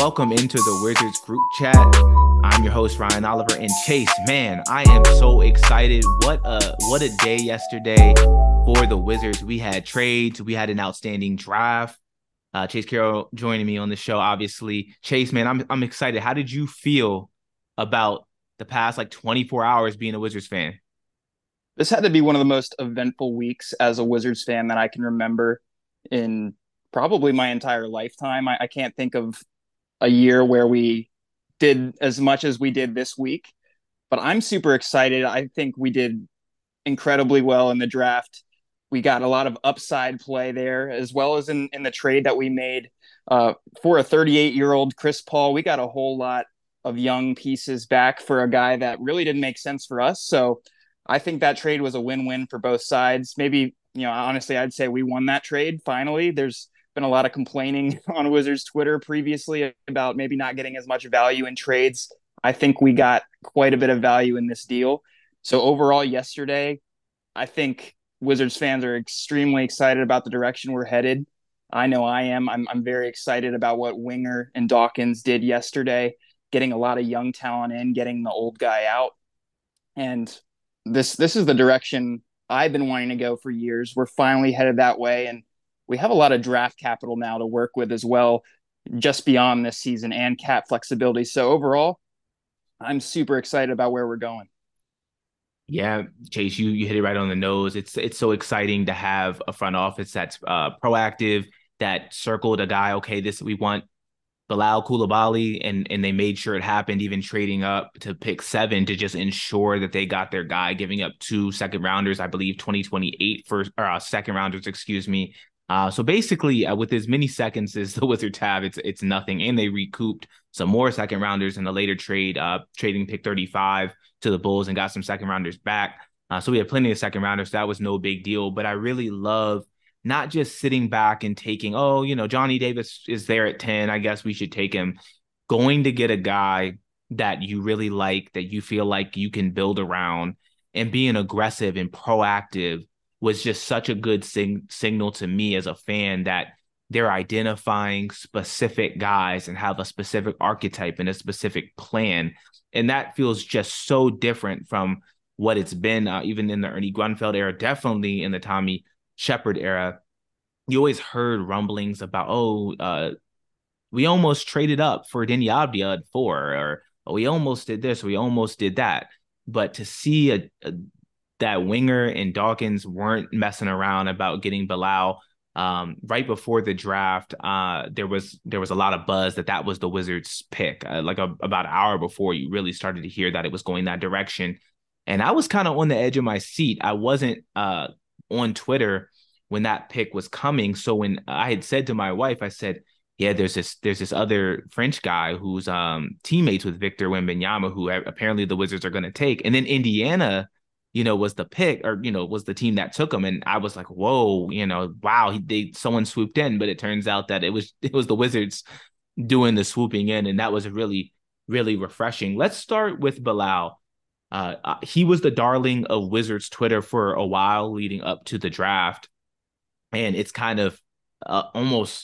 welcome into the Wizards group chat. I'm your host Ryan Oliver, and Chase, man, I am so excited. What a day yesterday for the Wizards. We had trades, we had an outstanding draft. Chase Carroll joining me on the show, obviously. Chase, man, I'm excited. How did you feel about the past 24 hours being a Wizards fan? This had to be one of the most eventful weeks as a Wizards fan that I can remember in probably my entire lifetime. I can't think of a year where we did as much as we did this week, but I'm super excited. I think we did incredibly well in the draft. We got a lot of upside play there, as well as in the trade that we made for a 38-year-old Chris Paul. We got a whole lot of young pieces back for a guy that really didn't make sense for us. So I think that trade was a win-win for both sides. Maybe, honestly, I'd say we won that trade finally. There's been a lot of complaining on Wizards Twitter previously about maybe not getting as much value in trades. I think we got quite a bit of value in this deal. So overall, yesterday, I think Wizards fans are extremely excited about the direction we're headed. I know I am. I'm very excited about what Winger and Dawkins did yesterday, getting a lot of young talent in, getting the old guy out. And this is the direction I've been wanting to go for years. We're finally headed that way, and we have a lot of draft capital now to work with as well, just beyond this season, and cap flexibility. So overall, I'm super excited about where we're going. Yeah, Chase, you hit it right on the nose. It's so exciting to have a front office that's proactive, that circled a guy. Okay, this we want Bilal Coulibaly, and they made sure it happened, even trading up to pick 7 to just ensure that they got their guy, giving up 2 second rounders, I believe 2028 first or second rounders, excuse me. So basically, with as many seconds as the Wizards have, it's nothing, and they recouped some more second rounders in the later trade, trading pick 35 to the Bulls and got some second rounders back. So we had plenty of second rounders. So that was no big deal. But I really love not just sitting back and taking, Johnny Davis is there at 10. I guess we should take him. Going to get a guy that you really like, that you feel like you can build around, and being aggressive and proactive was just such a good signal to me as a fan that they're identifying specific guys and have a specific archetype and a specific plan. And that feels just so different from what it's been, even in the Ernie Grunfeld era, definitely in the Tommy Sheppard era. You always heard rumblings about, we almost traded up for Deni Avdija at 4, or we almost did this, we almost did that. But to see that Winger and Dawkins weren't messing around about getting Bilal right before the draft, there was a lot of buzz that was the Wizards pick. About an hour before, you really started to hear that it was going that direction. And I was kind of on the edge of my seat. I wasn't on Twitter when that pick was coming. So when I had said to my wife, I said, yeah, there's this other French guy who's teammates with Victor Wembanyama, who apparently the Wizards are going to take. And then Indiana, was the pick, or, was the team that took him. And I was like, whoa, wow, someone swooped in. But it turns out that it was the Wizards doing the swooping in. And that was really, really refreshing. Let's start with Bilal. He was the darling of Wizards Twitter for a while leading up to the draft. And it's kind of almost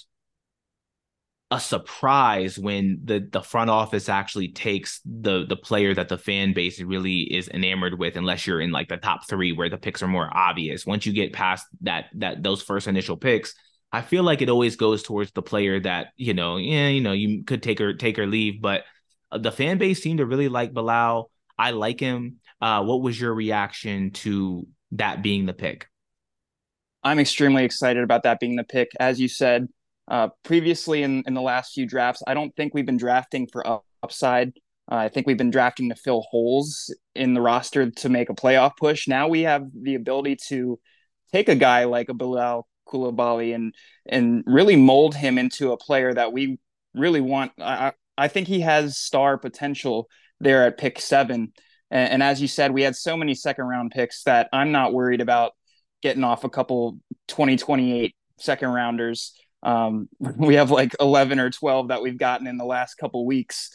a surprise when the front office actually takes the player that the fan base really is enamored with, unless you're in the top 3 where the picks are more obvious. Once you get past those first initial picks, I feel like it always goes towards the player that, you could take or leave. But the fan base seemed to really like Bilal. I like him. What was your reaction to that being the pick? I'm extremely excited about that being the pick. As you said, previously in the last few drafts, I don't think we've been drafting for upside. I think we've been drafting to fill holes in the roster to make a playoff push. Now we have the ability to take a guy like a Bilal Coulibaly and really mold him into a player that we really want. I think he has star potential there at pick 7. And as you said, we had so many second round picks that I'm not worried about getting off a couple 2028 second rounders. We have 11 or 12 that we've gotten in the last couple weeks.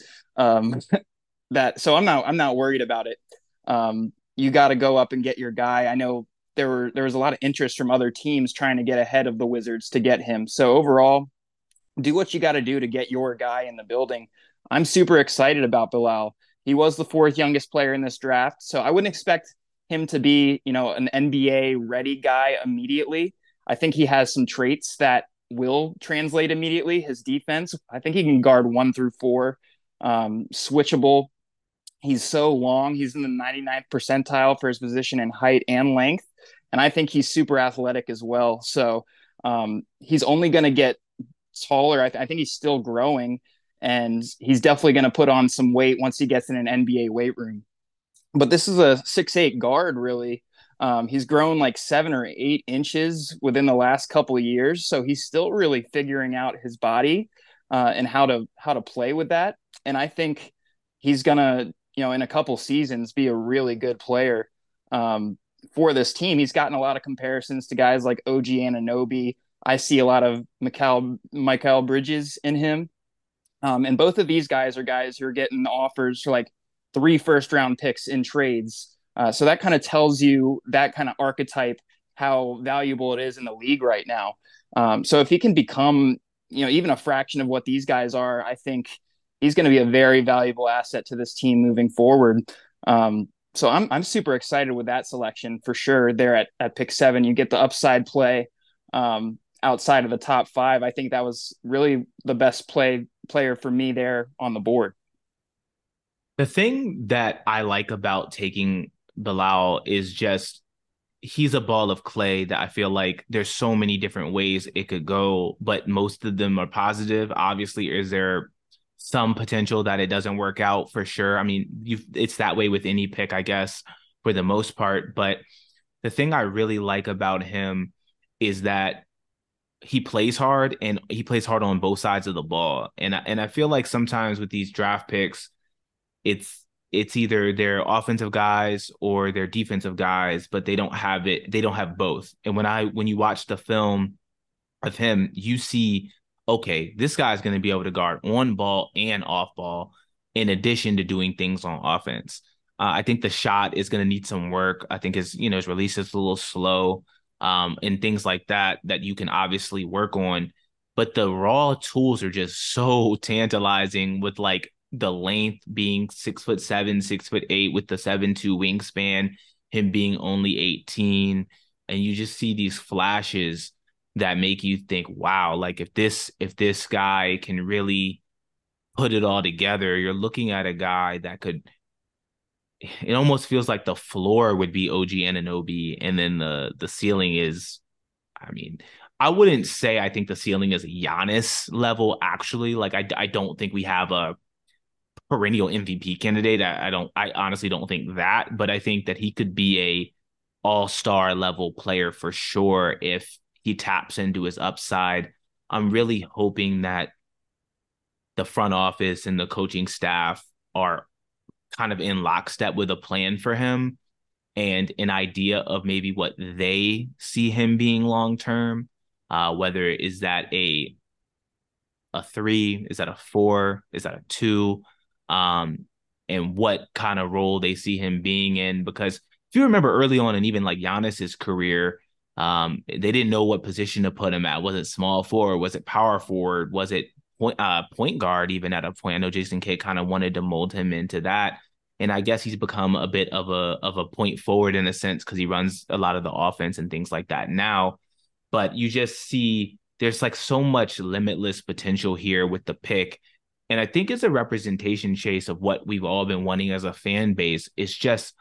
So I'm not worried about it. You got to go up and get your guy. I know there was a lot of interest from other teams trying to get ahead of the Wizards to get him. So overall, do what you got to do to get your guy in the building. I'm super excited about Bilal. He was the fourth youngest player in this draft, so I wouldn't expect him to be, an NBA ready guy immediately. I think he has some traits that will translate immediately. His defense, I think he can guard 1 through 4, switchable. He's so long. He's in the 99th percentile for his position in height and length. And I think he's super athletic as well. So he's only going to get taller. I think he's still growing, and he's definitely going to put on some weight once he gets in an NBA weight room. But this is a 6'8" guard, really. He's grown like 7 or 8 inches within the last couple of years, so he's still really figuring out his body and how to play with that. And I think he's gonna, in a couple seasons, be a really good player for this team. He's gotten a lot of comparisons to guys like OG Anunoby. I see a lot of Mikal Bridges in him. And both of these guys are guys who are getting offers for like 3 first-round picks in trades. So that kind of tells you that kind of archetype, how valuable it is in the league right now. So if he can become, even a fraction of what these guys are, I think he's going to be a very valuable asset to this team moving forward. So I'm super excited with that selection for sure. There at pick 7, you get the upside play outside of the top 5. I think that was really the best player for me there on the board. The thing that I like about taking Bilal is just he's a ball of clay that I feel like there's so many different ways it could go, but most of them are positive. Obviously, is there some potential that it doesn't work out? For sure. I mean, it's that way with any pick, I guess, for the most part. But the thing I really like about him is that he plays hard, and he plays hard on both sides of the ball. And I feel like sometimes with these draft picks, it's either they're offensive guys or they're defensive guys, but they don't have it. They don't have both. And when you watch the film of him, you see, okay, this guy's going to be able to guard on ball and off ball, in addition to doing things on offense. I think the shot is going to need some work. I think his release is a little slow, and things like that you can obviously work on. But the raw tools are just so tantalizing, with like the length being 6'7", 6'8", with the 7'2" wingspan, him being only 18. And you just see these flashes that make you think, wow, like if this guy can really put it all together, you're looking at a guy that could, it almost feels like the floor would be OG Anunoby, and then the ceiling is, I mean, I wouldn't say I think the ceiling is Giannis level, actually. Like I don't think we have a perennial MVP candidate. I honestly don't think that, but I think that he could be a all-star level player for sure if he taps into his upside. I'm really hoping that the front office and the coaching staff are kind of in lockstep with a plan for him and an idea of maybe what they see him being long term. Whether is that a 3, is that a 4, is that a 2, and what kind of role they see him being in. Because if you remember early on, and even like Giannis's career, they didn't know what position to put him at. Was it small forward? Was it power forward? Was it point guard? Even at a point, I know Jason Kidd kind of wanted to mold him into that. And I guess he's become a bit of a point forward in a sense, because he runs a lot of the offense and things like that now. But you just see there's like so much limitless potential here with the pick. And I think it's a representation, Chase, of what we've all been wanting as a fan base. It's just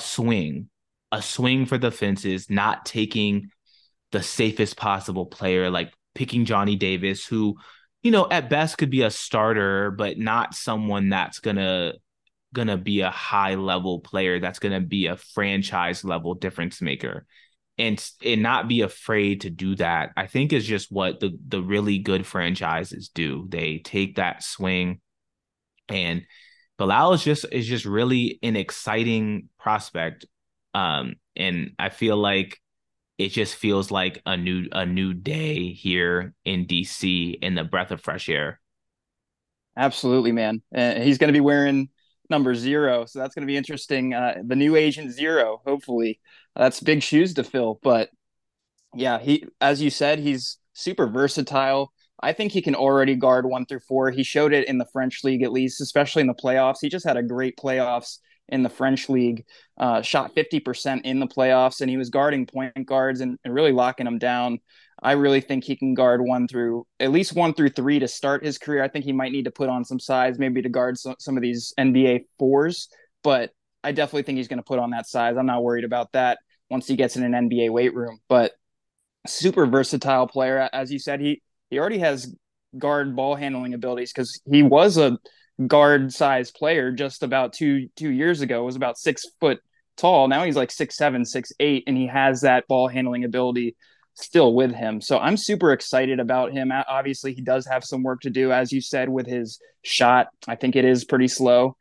a swing for the fences, not taking the safest possible player, like picking Johnny Davis, who, at best could be a starter, but not someone that's gonna be a high level player, that's gonna be a franchise level difference maker. And not be afraid to do that, I think, is just what the really good franchises do. They take that swing, and Bilal is just really an exciting prospect. And I feel like it just feels like a new day here in DC, in the breath of fresh air. Absolutely, man. And he's going to be wearing number 0, so that's going to be interesting. The new Agent Zero, hopefully. That's big shoes to fill, but yeah, as you said, he's super versatile. I think he can already guard 1 through 4. He showed it in the French league, at least, especially in the playoffs. He just had a great playoffs in the French league, shot 50% in the playoffs, and he was guarding point guards and really locking them down. I really think he can guard at least 1 through 3 to start his career. I think he might need to put on some size, maybe to guard some of these NBA fours, but I definitely think he's going to put on that size. I'm not worried about that once he gets in an NBA weight room. But super versatile player, as you said, he already has guard ball handling abilities because he was a guard size player just about two years ago. Was about 6 foot tall. Now he's like 6'7", 6'8", and he has that ball handling ability still with him. So I'm super excited about him. Obviously, he does have some work to do, as you said, with his shot. I think it is pretty slow,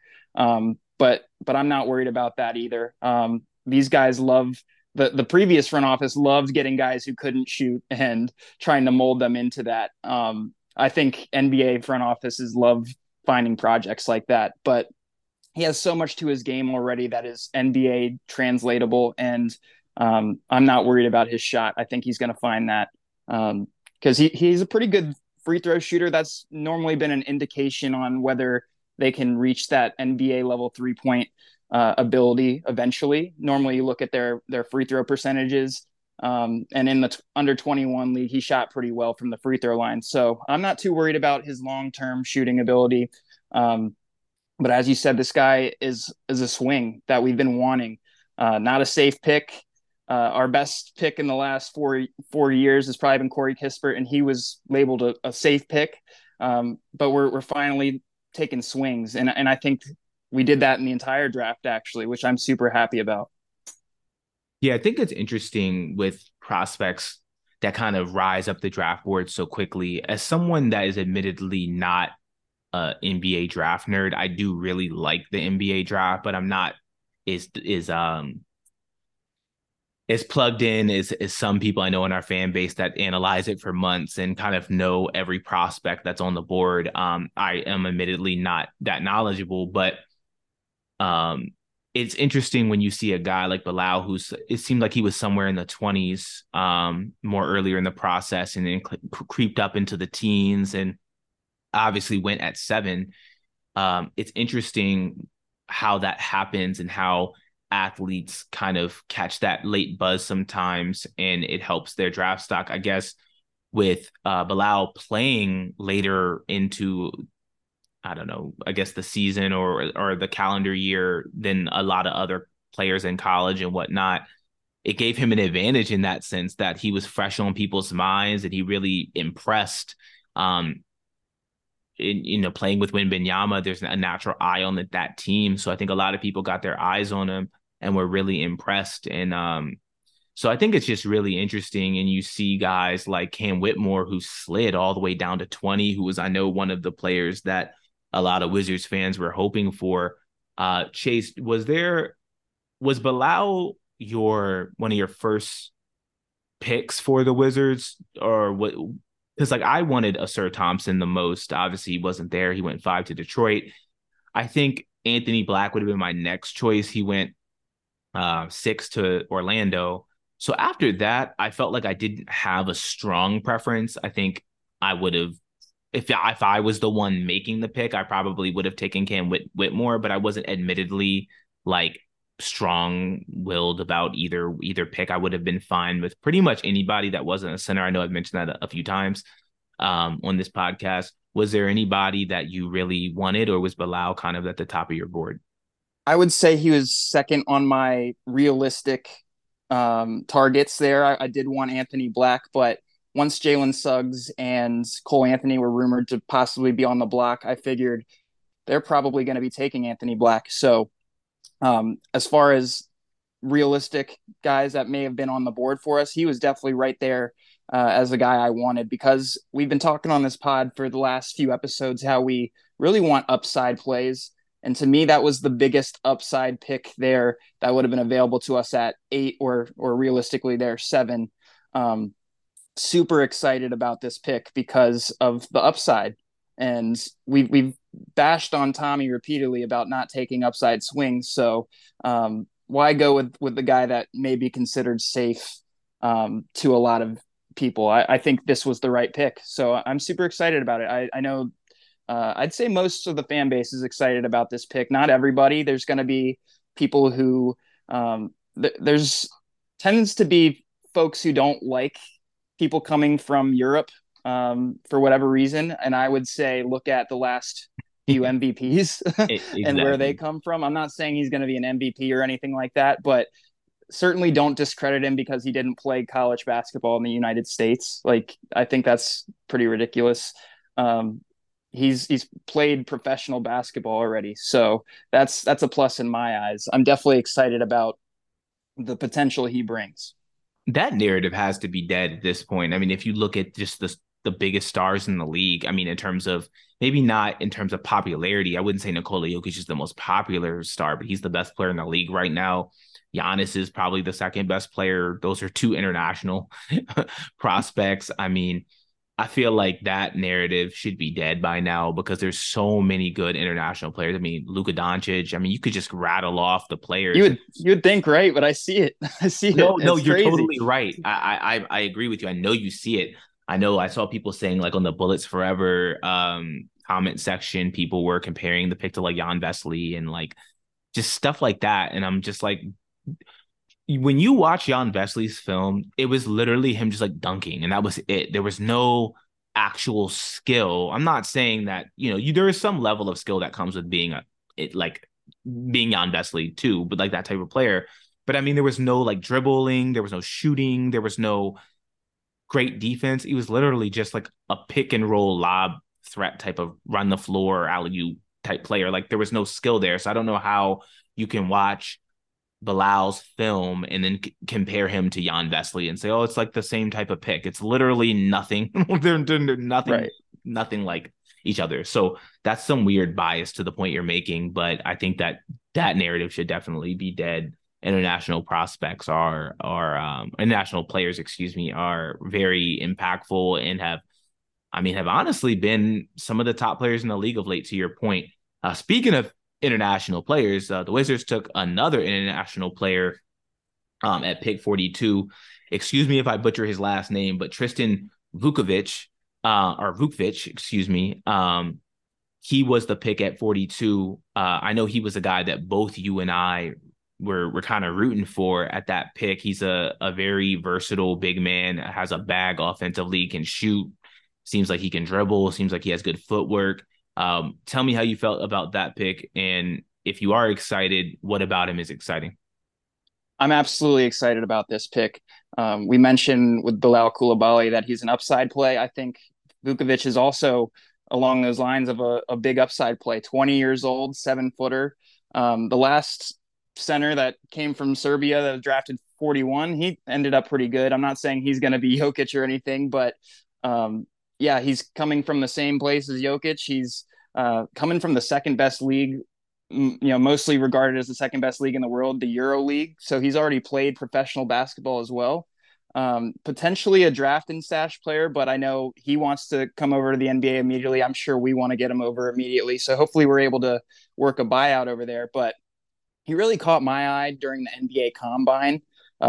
but I'm not worried about that either. These guys love the previous front office loved getting guys who couldn't shoot and trying to mold them into that. I think NBA front offices love finding projects like that, but he has so much to his game already that is NBA translatable, and I'm not worried about his shot. I think he's going to find that because he's a pretty good free throw shooter. That's normally been an indication on whether they can reach that NBA level 3 point ability eventually. Normally, you look at their free throw percentages, and in the under 21 league, he shot pretty well from the free throw line. So I'm not too worried about his long term shooting ability. But as you said, this guy is a swing that we've been wanting. Not a safe pick. Our best pick in the last four years has probably been Corey Kispert, and he was labeled a safe pick. But we're finally taking swings, and I think we did that in the entire draft actually, which I'm super happy about. Yeah, I think it's interesting with prospects that kind of rise up the draft board so quickly. As someone that is admittedly not a NBA draft nerd, I do really like the NBA draft, but I'm not is plugged in as some people I know in our fan base that analyze it for months and kind of know every prospect that's on the board. I am admittedly not that knowledgeable, but um, it's interesting when you see a guy like Bilal, it seemed like he was somewhere in the 20s, more earlier in the process, and then creeped up into the teens, and obviously went at 7. It's interesting how that happens and how athletes kind of catch that late buzz sometimes, and it helps their draft stock. I guess with Bilal playing later into, I don't know, I guess the season or the calendar year than a lot of other players in college and whatnot, it gave him an advantage in that sense that he was fresh on people's minds and he really impressed. Playing with Wembanyama, there's a natural eye on that team. So I think a lot of people got their eyes on him and were really impressed. And so I think it's just really interesting. And you see guys like Cam Whitmore, who slid all the way down to 20, who was, I know, one of the players that a lot of Wizards fans were hoping for. Chase, was Bilal one of your first picks for the Wizards, or what? Because like I wanted Ausar Thompson the most. Obviously, he wasn't there. He went 5 to Detroit. I think Anthony Black would have been my next choice. He went 6 to Orlando. So after that, I felt like I didn't have a strong preference. I think I would have, if I was the one making the pick, I probably would have taken Cam Whitmore, but I wasn't admittedly like strong-willed about either pick. I would have been fine with pretty much anybody that wasn't a center. I know I've mentioned that a few times on this podcast. Was there anybody that you really wanted, or was Bilal kind of at the top of your board? I would say he was second on my realistic targets there. I did want Anthony Black, but once Jalen Suggs and Cole Anthony were rumored to possibly be on the block, I figured they're probably going to be taking Anthony Black. So as far as realistic guys that may have been on the board for us, he was definitely right there as the guy I wanted, because we've been talking on this pod for the last few episodes how we really want upside plays. And to me, that was the biggest upside pick there that would have been available to us at 8 or realistically there 7. Super excited about this pick because of the upside. And we've bashed on Tommy repeatedly about not taking upside swings. So why go with the guy that may be considered safe to a lot of people. I think this was the right pick. So I'm super excited about it. I know I'd say most of the fan base is excited about this pick. Not everybody. There's going to be people who there's tends to be folks who don't like people coming from Europe for whatever reason. And I would say look at the last few MVPs and where they Exactly. come from. I'm not saying he's going to be an MVP or anything like that, but certainly don't discredit him because he didn't play college basketball in the United States. Like I think that's pretty ridiculous. Um, he's played professional basketball already, so that's a plus in my eyes. I'm definitely excited about the potential he brings. That narrative has to be dead at this point. I mean, if you look at just the biggest stars in the league, I mean, in terms of maybe not in terms of popularity, I wouldn't say Nikola Jokic is the most popular star, but he's the best player in the league right now. Giannis is probably the second best player. Those are two international prospects. I mean, I feel like that narrative should be dead by now because there's so many good international players. I mean, Luka Doncic. I mean, you could just rattle off the You players. would you would think, right? But I see it. I see it. No, It's you're crazy. totally right. I agree with you. I know you see it. I know I saw people saying like on the Bullets Forever comment section, people were comparing the pick to like Jan Vesely and like just stuff like that. And I'm just like, when you watch Jan Vesely's film, it was literally him just like dunking, and that was it. There was no actual skill. I'm not saying that, there is some level of skill that comes with being being Jan Vesely too, but like that type of player. But I mean, there was no like dribbling, there was no shooting, there was no great defense. He was literally just like a pick and roll lob threat type of run the floor alley type player. Like there was no skill there. So I don't know how you can watch Bilal's film and then compare him to Jan Vesely and say, oh, it's like the same type of pick. It's literally nothing. they're nothing, Right. nothing like each other. So that's some weird bias to the point you're making. But I think that that narrative should definitely be dead. International prospects are international players, excuse me, are very impactful and have honestly been some of the top players in the league of late, to your point. Speaking of international players, the Wizards took another international player at pick 42. Excuse me if I butcher his last name, but Tristan Vukovic, or Vukvic, excuse me. He was the pick at 42. I know he was a guy that both you and I were kind of rooting for at that pick. He's a very versatile big man, has a bag offensively, can shoot, seems like he can dribble, seems like he has good footwork. Tell me how you felt about that pick. And if you are excited, what about him is exciting? I'm absolutely excited about this pick. We mentioned with Bilal Koulibaly that he's an upside play. I think Vukovic is also along those lines of a big upside play. 20 years old, 7-footer. The last center that came from Serbia that was drafted 41, he ended up pretty good. I'm not saying he's going to be Jokic or anything, but yeah, he's coming from the same place as Jokic. He's coming from the second best league, mostly regarded as the second best league in the world, the Euro League. So he's already played professional basketball as well. Potentially a draft and stash player, but I know he wants to come over to the NBA immediately. I'm sure we want to get him over immediately. So hopefully we're able to work a buyout over there. But he really caught my eye during the NBA Combine,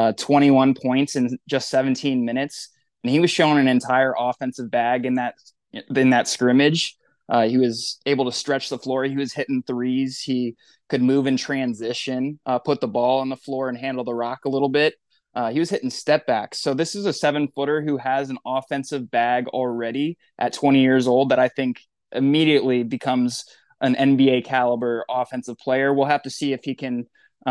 21 points in just 17 minutes. And he was showing an entire offensive bag in that scrimmage. He was able to stretch the floor. He was hitting threes. He could move in transition, put the ball on the floor and handle the rock a little bit. He was hitting step backs. So this is a 7-footer who has an offensive bag already at 20 years old that I think immediately becomes an NBA caliber offensive player. We'll have to see if he can,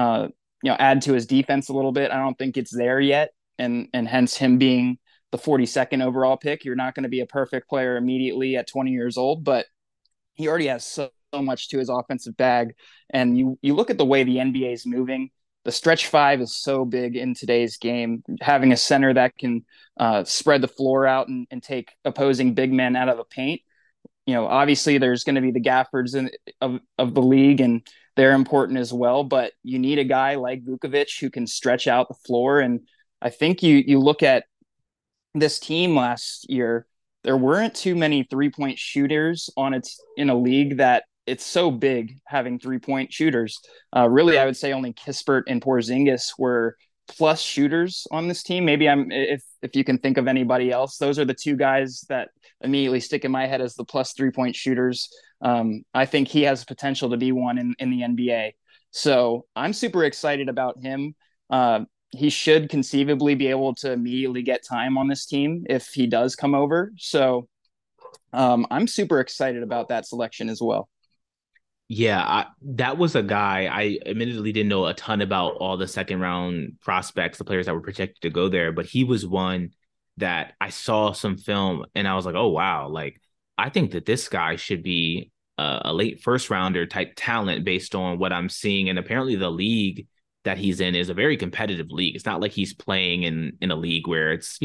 add to his defense a little bit. I don't think it's there yet, and hence him being the 42nd overall pick. You're not going to be a perfect player immediately at 20 years old, but he already has so much to his offensive bag. And you look at the way the NBA is moving. The stretch five is so big in today's game. Having a center that can spread the floor out and take opposing big men out of the paint. Obviously there's going to be the gaffers of the league, and they're important as well. But you need a guy like Vukovic who can stretch out the floor. And I think you look at this team last year, there weren't too many 3-point shooters in a league that it's so big having 3-point shooters. Really, I would say only Kispert and Porzingis were plus shooters on this team. Maybe if you can think of anybody else, those are the two guys that immediately stick in my head as the plus 3 point shooters. I think he has potential to be one in the NBA. So I'm super excited about him. He should conceivably be able to immediately get time on this team if he does come over. So I'm super excited about that selection as well. Yeah, that was a guy I admittedly didn't know a ton about all the second round prospects, the players that were projected to go there, but he was one that I saw some film and I was like, oh wow, like I think that this guy should be a late first rounder type talent based on what I'm seeing. And apparently the league that he's in is a very competitive league. It's not like he's playing in a league where it's,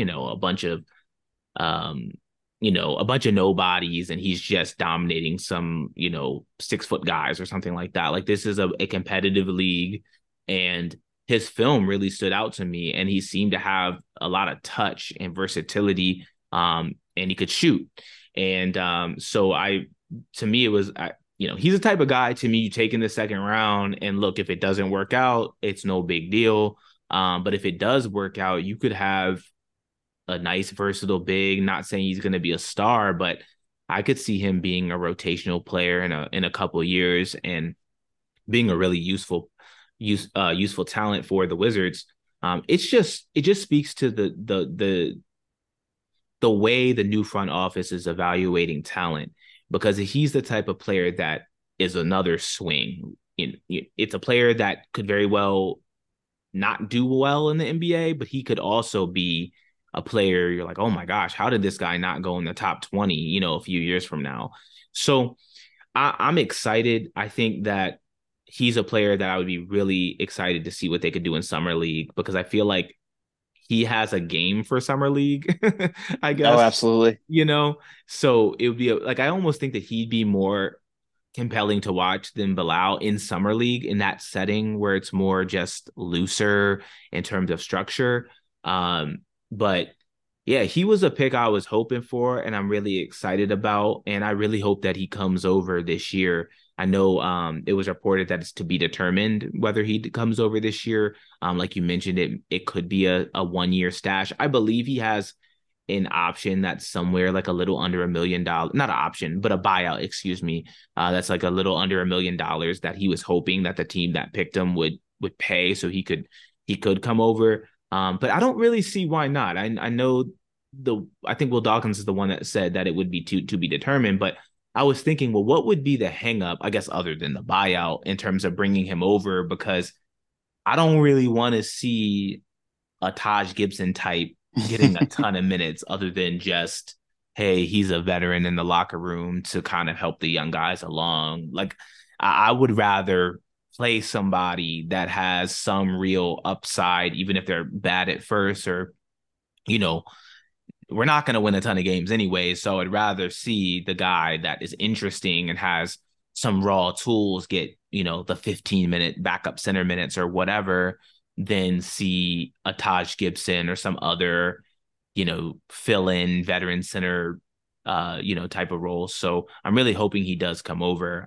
um a bunch of nobodies and he's just dominating some, 6 foot guys or something like that. Like this is a competitive league and his film really stood out to me and he seemed to have a lot of touch and versatility and he could shoot. And so to me, it was, he's the type of guy to me you take in the second round and look, if it doesn't work out, it's no big deal. But if it does work out, you could have a nice versatile big. Not saying he's going to be a star, but I could see him being a rotational player in a couple of years and being a really useful talent for the Wizards. It just speaks to the way the new front office is evaluating talent because he's the type of player that is another swing. It's a player that could very well not do well in the NBA, but he could also be a player you're like, oh my gosh, how did this guy not go in the top 20, a few years from now? So I'm excited. I think that he's a player that I would be really excited to see what they could do in Summer League because I feel like he has a game for Summer League, I Oh, guess, absolutely. So it would be like, I almost think that he'd be more compelling to watch than Bilal in Summer League in that setting where it's more just looser in terms of structure. But yeah, he was a pick I was hoping for and I'm really excited about. And I really hope that he comes over this year. I know it was reported that it's to be determined whether he comes over this year. Like you mentioned, it could be a 1 year stash. I believe he has an option that's somewhere like a little under $1 million, not an option, but a buyout, excuse me. That's like a little under $1 million that he was hoping that the team that picked him would pay so he could come over. But I don't really see why not. I know I think Will Dawkins is the one that said that it would be to be determined, but I was thinking, well, what would be the hang up, I guess, other than the buyout in terms of bringing him over? Because I don't really want to see a Taj Gibson type getting a ton of minutes other than just, hey, he's a veteran in the locker room to kind of help the young guys along. Like, I would rather play somebody that has some real upside, even if they're bad at first or, you know, we're not going to win a ton of games anyway. So I'd rather see the guy that is interesting and has some raw tools get, the 15-minute backup center minutes or whatever, than see a Taj Gibson or some other, fill in veteran center, type of role. So I'm really hoping he does come over.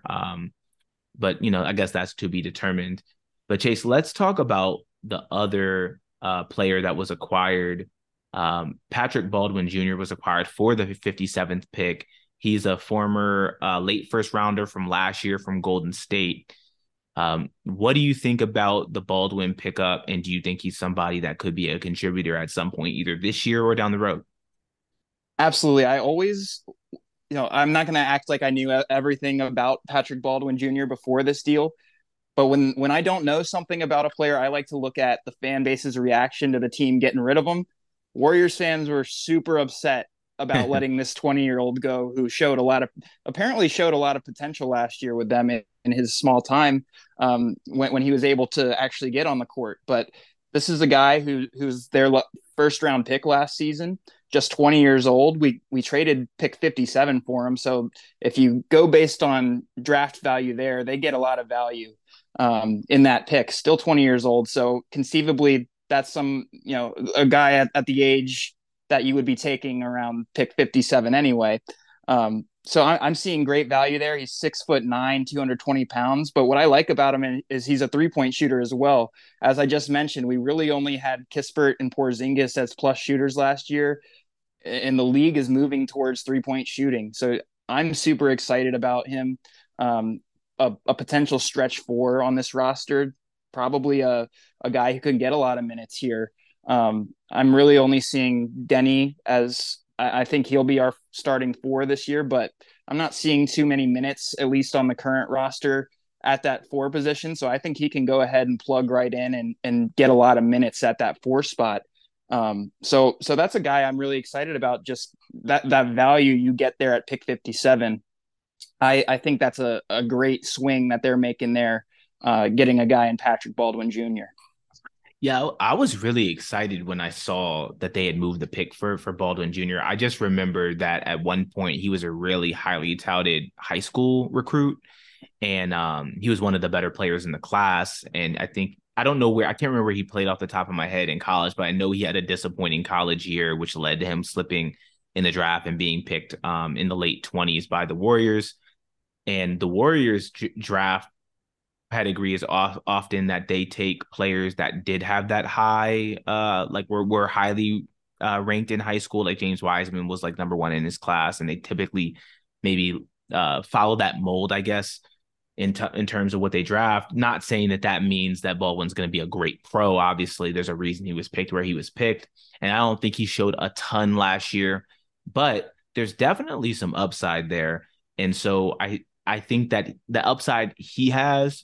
But, I guess that's to be determined. But Chase, let's talk about the other player that was acquired. Patrick Baldwin Jr. was acquired for the 57th pick. He's a former late first rounder from last year from Golden State. What do you think about the Baldwin pickup? And do you think he's somebody that could be a contributor at some point, either this year or down the road? Absolutely. I always, I'm not going to act like I knew everything about Patrick Baldwin Jr. before this deal. But when I don't know something about a player, I like to look at the fan base's reaction to the team getting rid of him. Warriors fans were super upset about letting this 20-year-old go, who apparently showed a lot of potential last year with them in his small time, when he was able to actually get on the court. But this is a guy who's their first round pick last season, just 20 years old. We traded pick 57 for him. So if you go based on draft value there, they get a lot of value in that pick, still 20 years old. So conceivably that's a guy at the age that you would be taking around pick 57 anyway. So I'm seeing great value there. He's 6'9", 220 pounds. But what I like about him is he's a 3-point shooter as well. As I just mentioned, we really only had Kispert and Porzingis as plus shooters last year, and the league is moving towards 3-point shooting. So I'm super excited about him. Um, a potential stretch four on this roster, probably a guy who could get a lot of minutes here. I'm really only seeing Denny as I think he'll be our starting four this year, but I'm not seeing too many minutes, at least on the current roster, at that four position. So I think he can go ahead and plug right in and get a lot of minutes at that four spot. So that's a guy I'm really excited about. Just that value you get there at pick 57. I think that's a great swing that they're making there, getting a guy in Patrick Baldwin Jr. Yeah, I was really excited when I saw that they had moved the pick for Baldwin Jr. I just remember that at one point he was a really highly touted high school recruit, and he was one of the better players in the class. And I don't know where, I can't remember where he played off the top of my head in college, but I know he had a disappointing college year, which led to him slipping in the draft and being picked in the late 20s by the Warriors. And the Warriors draft pedigree is often that they take players that did have that high, like were highly ranked in high school. Like James Wiseman was like number one in his class, and they typically maybe follow that mold, I guess, in terms of what they draft. Not saying that that means that Baldwin's going to be a great pro. Obviously, there's a reason he was picked where he was picked, and I don't think he showed a ton last year, but there's definitely some upside there. And so I think that the upside he has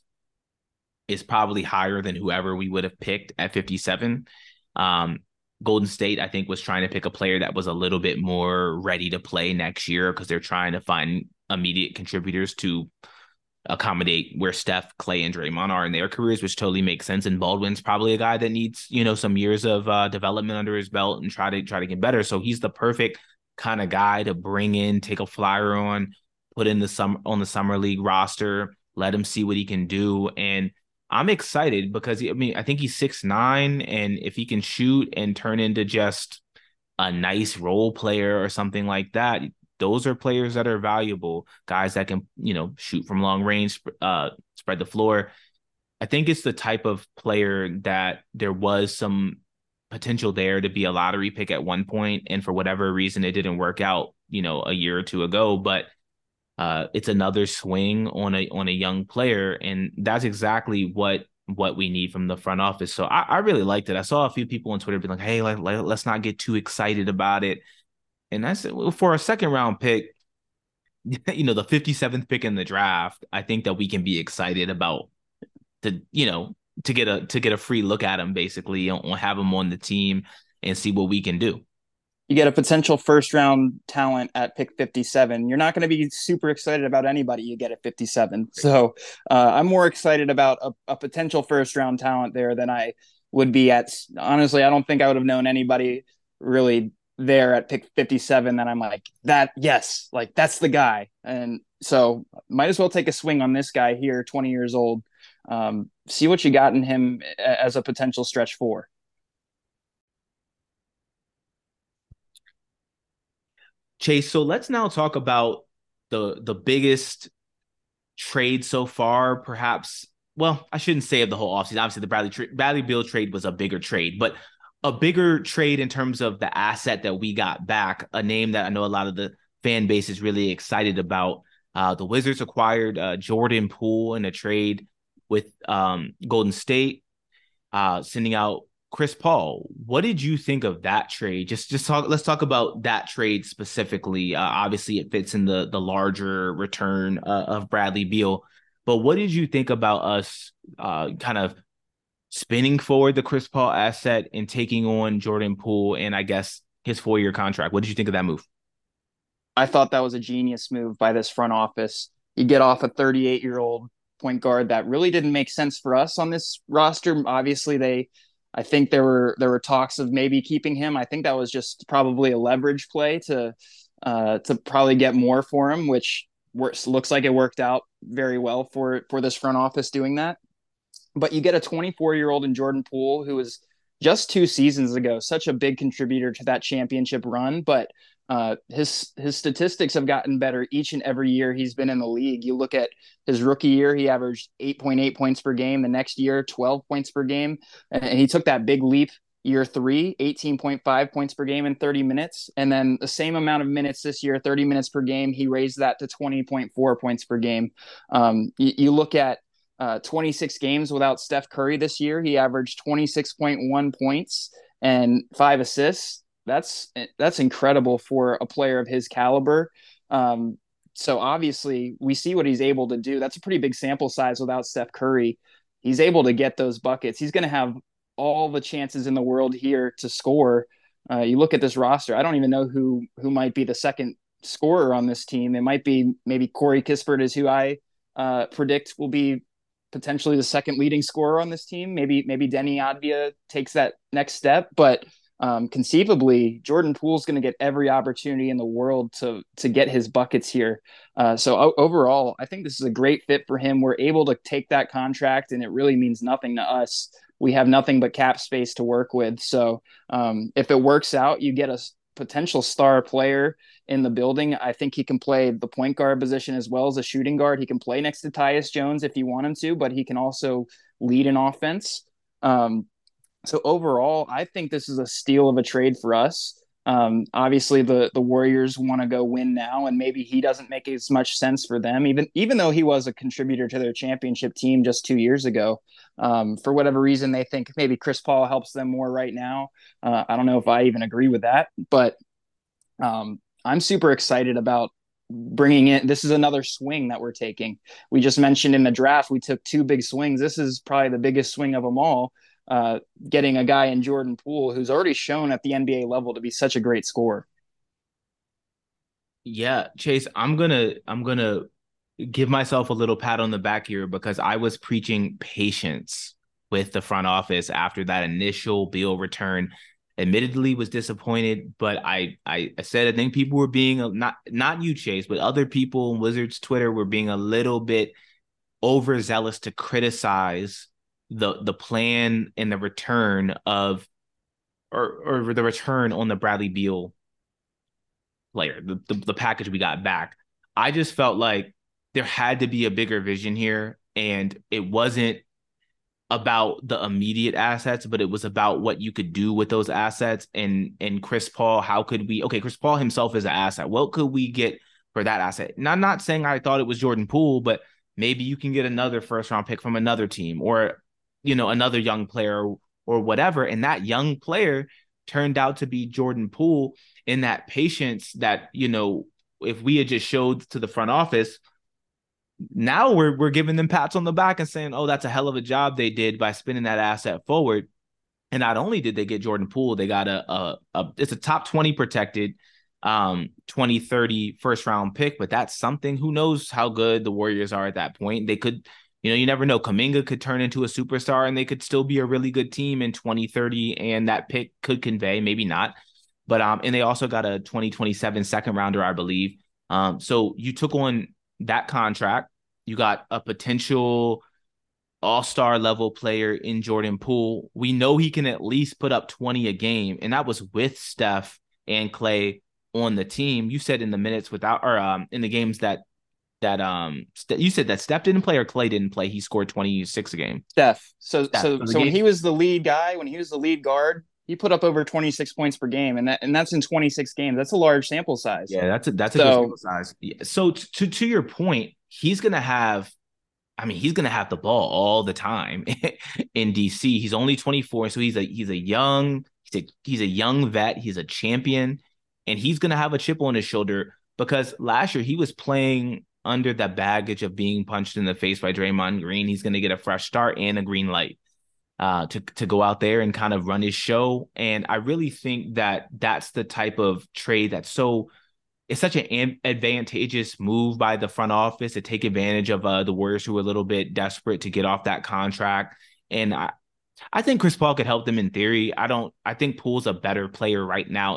is probably higher than whoever we would have picked at 57. Um, Golden State, I think, was trying to pick a player that was a little bit more ready to play next year because they're trying to find immediate contributors to accommodate where Steph, Clay, and Draymond are in their careers, which totally makes sense. And Baldwin's probably a guy that needs, some years of development under his belt and try to get better. So he's the perfect kind of guy to bring in, take a flyer on, put in the summer league roster, let him see what he can do. And I'm excited because I think he's 6'9", and if he can shoot and turn into just a nice role player or something like that, those are players that are valuable, guys that can, shoot from long range, spread the floor. I think it's the type of player that there was some potential there to be a lottery pick at one point, and for whatever reason, it didn't work out, a year or two ago. But it's another swing on a young player, and that's exactly what we need from the front office. So I really liked it. I saw a few people on Twitter be like, "Hey, let's not get too excited about it." And I said, well, for a second round pick, the 57th pick in the draft, I think that we can be excited about to get a free look at him, basically, have him on the team and see what we can do. You get a potential first round talent at pick 57. You're not going to be super excited about anybody you get at 57. So I'm more excited about a potential first round talent there than I would be at. Honestly, I don't think I would have known anybody really there at pick 57 that I'm like, yes, like that's the guy. And so might as well take a swing on this guy here, 20 years old. See what you got in him as a potential stretch four. Chase, so let's now talk about the biggest trade so far, perhaps. Well, I shouldn't say of the whole offseason. Obviously, the Bradley Beal trade was a bigger trade, but a bigger trade in terms of the asset that we got back, a name that I know a lot of the fan base is really excited about. The Wizards acquired Jordan Poole in a trade with Golden State, sending out Chris Paul. What did you think of that trade? Let's talk about that trade specifically. Obviously, it fits in the larger return of Bradley Beal. But what did you think about us kind of spinning forward the Chris Paul asset and taking on Jordan Poole and I guess his 4-year contract? What did you think of that move? I thought that was a genius move by this front office. You get off a 38-year-old point guard that really didn't make sense for us on this roster. Obviously, I think there were talks of maybe keeping him. I think that was just probably a leverage play to probably get more for him, which looks like it worked out very well for this front office doing that. But you get a 24-year-old in Jordan Poole who was just 2 seasons ago such a big contributor to that championship run, but His statistics have gotten better each and every year he's been in the league. You look at his rookie year, he averaged 8.8 points per game. The next year, 12 points per game, and he took that big leap. Year three, 18.5 points per game in 30 minutes. And then the same amount of minutes this year, 30 minutes per game, he raised that to 20.4 points per game. You look at 26 games without Steph Curry this year. He averaged 26.1 points and 5 assists. That's incredible for a player of his caliber. So obviously, we see what he's able to do. That's a pretty big sample size without Steph Curry. He's able to get those buckets. He's going to have all the chances in the world here to score. You look at this roster. I don't even know who might be the second scorer on this team. It might be maybe Corey Kispert is who I predict will be potentially the second leading scorer on this team. Maybe Denny Advia takes that next step, but conceivably Jordan Poole's going to get every opportunity in the world to get his buckets here. So overall, I think this is a great fit for him. We're able to take that contract, and it really means nothing to us. We have nothing but cap space to work with. So if it works out, you get a potential star player in the building. I think he can play the point guard position as well as a shooting guard. He can play next to Tyus Jones if you want him to, but he can also lead an offense. So overall, I think this is a steal of a trade for us. Obviously, the Warriors want to go win now, and maybe he doesn't make as much sense for them, even though he was a contributor to their championship team just 2 years ago. For whatever reason, they think maybe Chris Paul helps them more right now. I don't know if I even agree with that, but I'm super excited about bringing in. This is another swing that we're taking. We just mentioned in the draft, we took two big swings. This is probably the biggest swing of them all. Getting a guy in Jordan Poole who's already shown at the NBA level to be such a great scorer. Yeah, Chase, I'm gonna give myself a little pat on the back here because I was preaching patience with the front office after that initial Beal return. Admittedly, was disappointed, but I said I think people were being not you, Chase, but other people in Wizards Twitter were being a little bit overzealous to criticize the plan and the return of or the return on the Bradley Beal player, the package we got back. I just felt like there had to be a bigger vision here, and it wasn't about the immediate assets, but it was about what you could do with those assets. And Chris Paul, how could we? Okay, Chris Paul himself is an asset. What could we get for that asset? And I'm not saying I thought it was Jordan Poole, but maybe you can get another first round pick from another team, or another young player or whatever. And that young player turned out to be Jordan Poole. In that patience that, if we had just showed to the front office, now we're giving them pats on the back and saying, oh, that's a hell of a job they did by spinning that asset forward. And not only did they get Jordan Poole, they got it's a top 20 protected 2030 first round pick, but that's something. Who knows how good the Warriors are at that point. They could, you never know. Kuminga could turn into a superstar and they could still be a really good team in 2030, and that pick could convey, maybe not. But and they also got a 2027 second rounder, I believe. So you took on that contract. You got a potential all-star level player in Jordan Poole. We know he can at least put up 20 a game, and that was with Steph and Clay on the team. You said in the minutes without, or in the games that you said that Steph didn't play or Clay didn't play, he scored 26 a game. Steph. So when he was the lead guy, when he was the lead guard, he put up over 26 points per game, and that's in 26 games. That's a large sample size. Yeah, that's a good sample size. Yeah. So to your point, he's gonna have the ball all the time in DC. He's only 24, so he's a young vet. He's a champion, and he's gonna have a chip on his shoulder because last year he was playing under the baggage of being punched in the face by Draymond Green. He's gonna get a fresh start and a green light to go out there and kind of run his show. And I really think that that's the type of trade it's such an advantageous move by the front office to take advantage of the Warriors, who are a little bit desperate to get off that contract. And I think Chris Paul could help them in theory. I think Poole's a better player right now.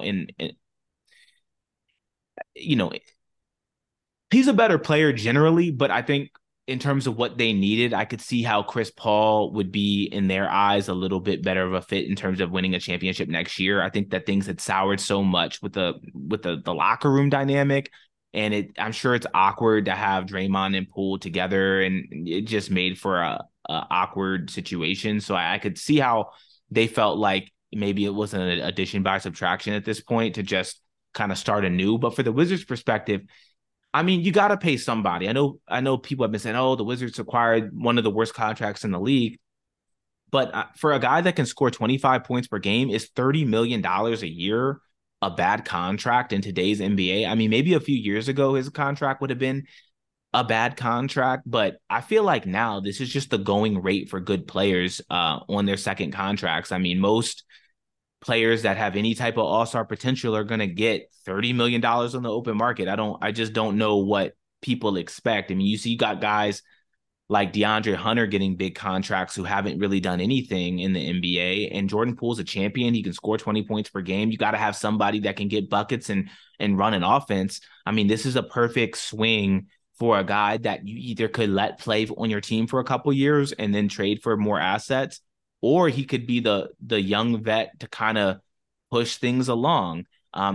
He's a better player generally, but I think in terms of what they needed, I could see how Chris Paul would be in their eyes a little bit better of a fit in terms of winning a championship next year. I think that things had soured so much with the locker room dynamic, and I'm sure it's awkward to have Draymond and Poole together, and it just made for a awkward situation. So I could see how they felt like maybe it wasn't an addition by subtraction at this point to just kind of start anew. But for the Wizards' perspective, I mean, you got to pay somebody. I know people have been saying, "Oh, the Wizards acquired one of the worst contracts in the league." But for a guy that can score 25 points per game, is $30 million a year a bad contract in today's NBA? I mean, maybe a few years ago his contract would have been a bad contract, but I feel like now this is just the going rate for good players on their second contracts. I mean, most players that have any type of all-star potential are going to get $30 million on the open market. I just don't know what people expect. I mean, you got guys like DeAndre Hunter getting big contracts who haven't really done anything in the NBA, and Jordan Poole's a champion. He can score 20 points per game. You got to have somebody that can get buckets and run an offense. I mean, this is a perfect swing for a guy that you either could let play on your team for a couple years and then trade for more assets, or he could be the young vet to kind of push things along,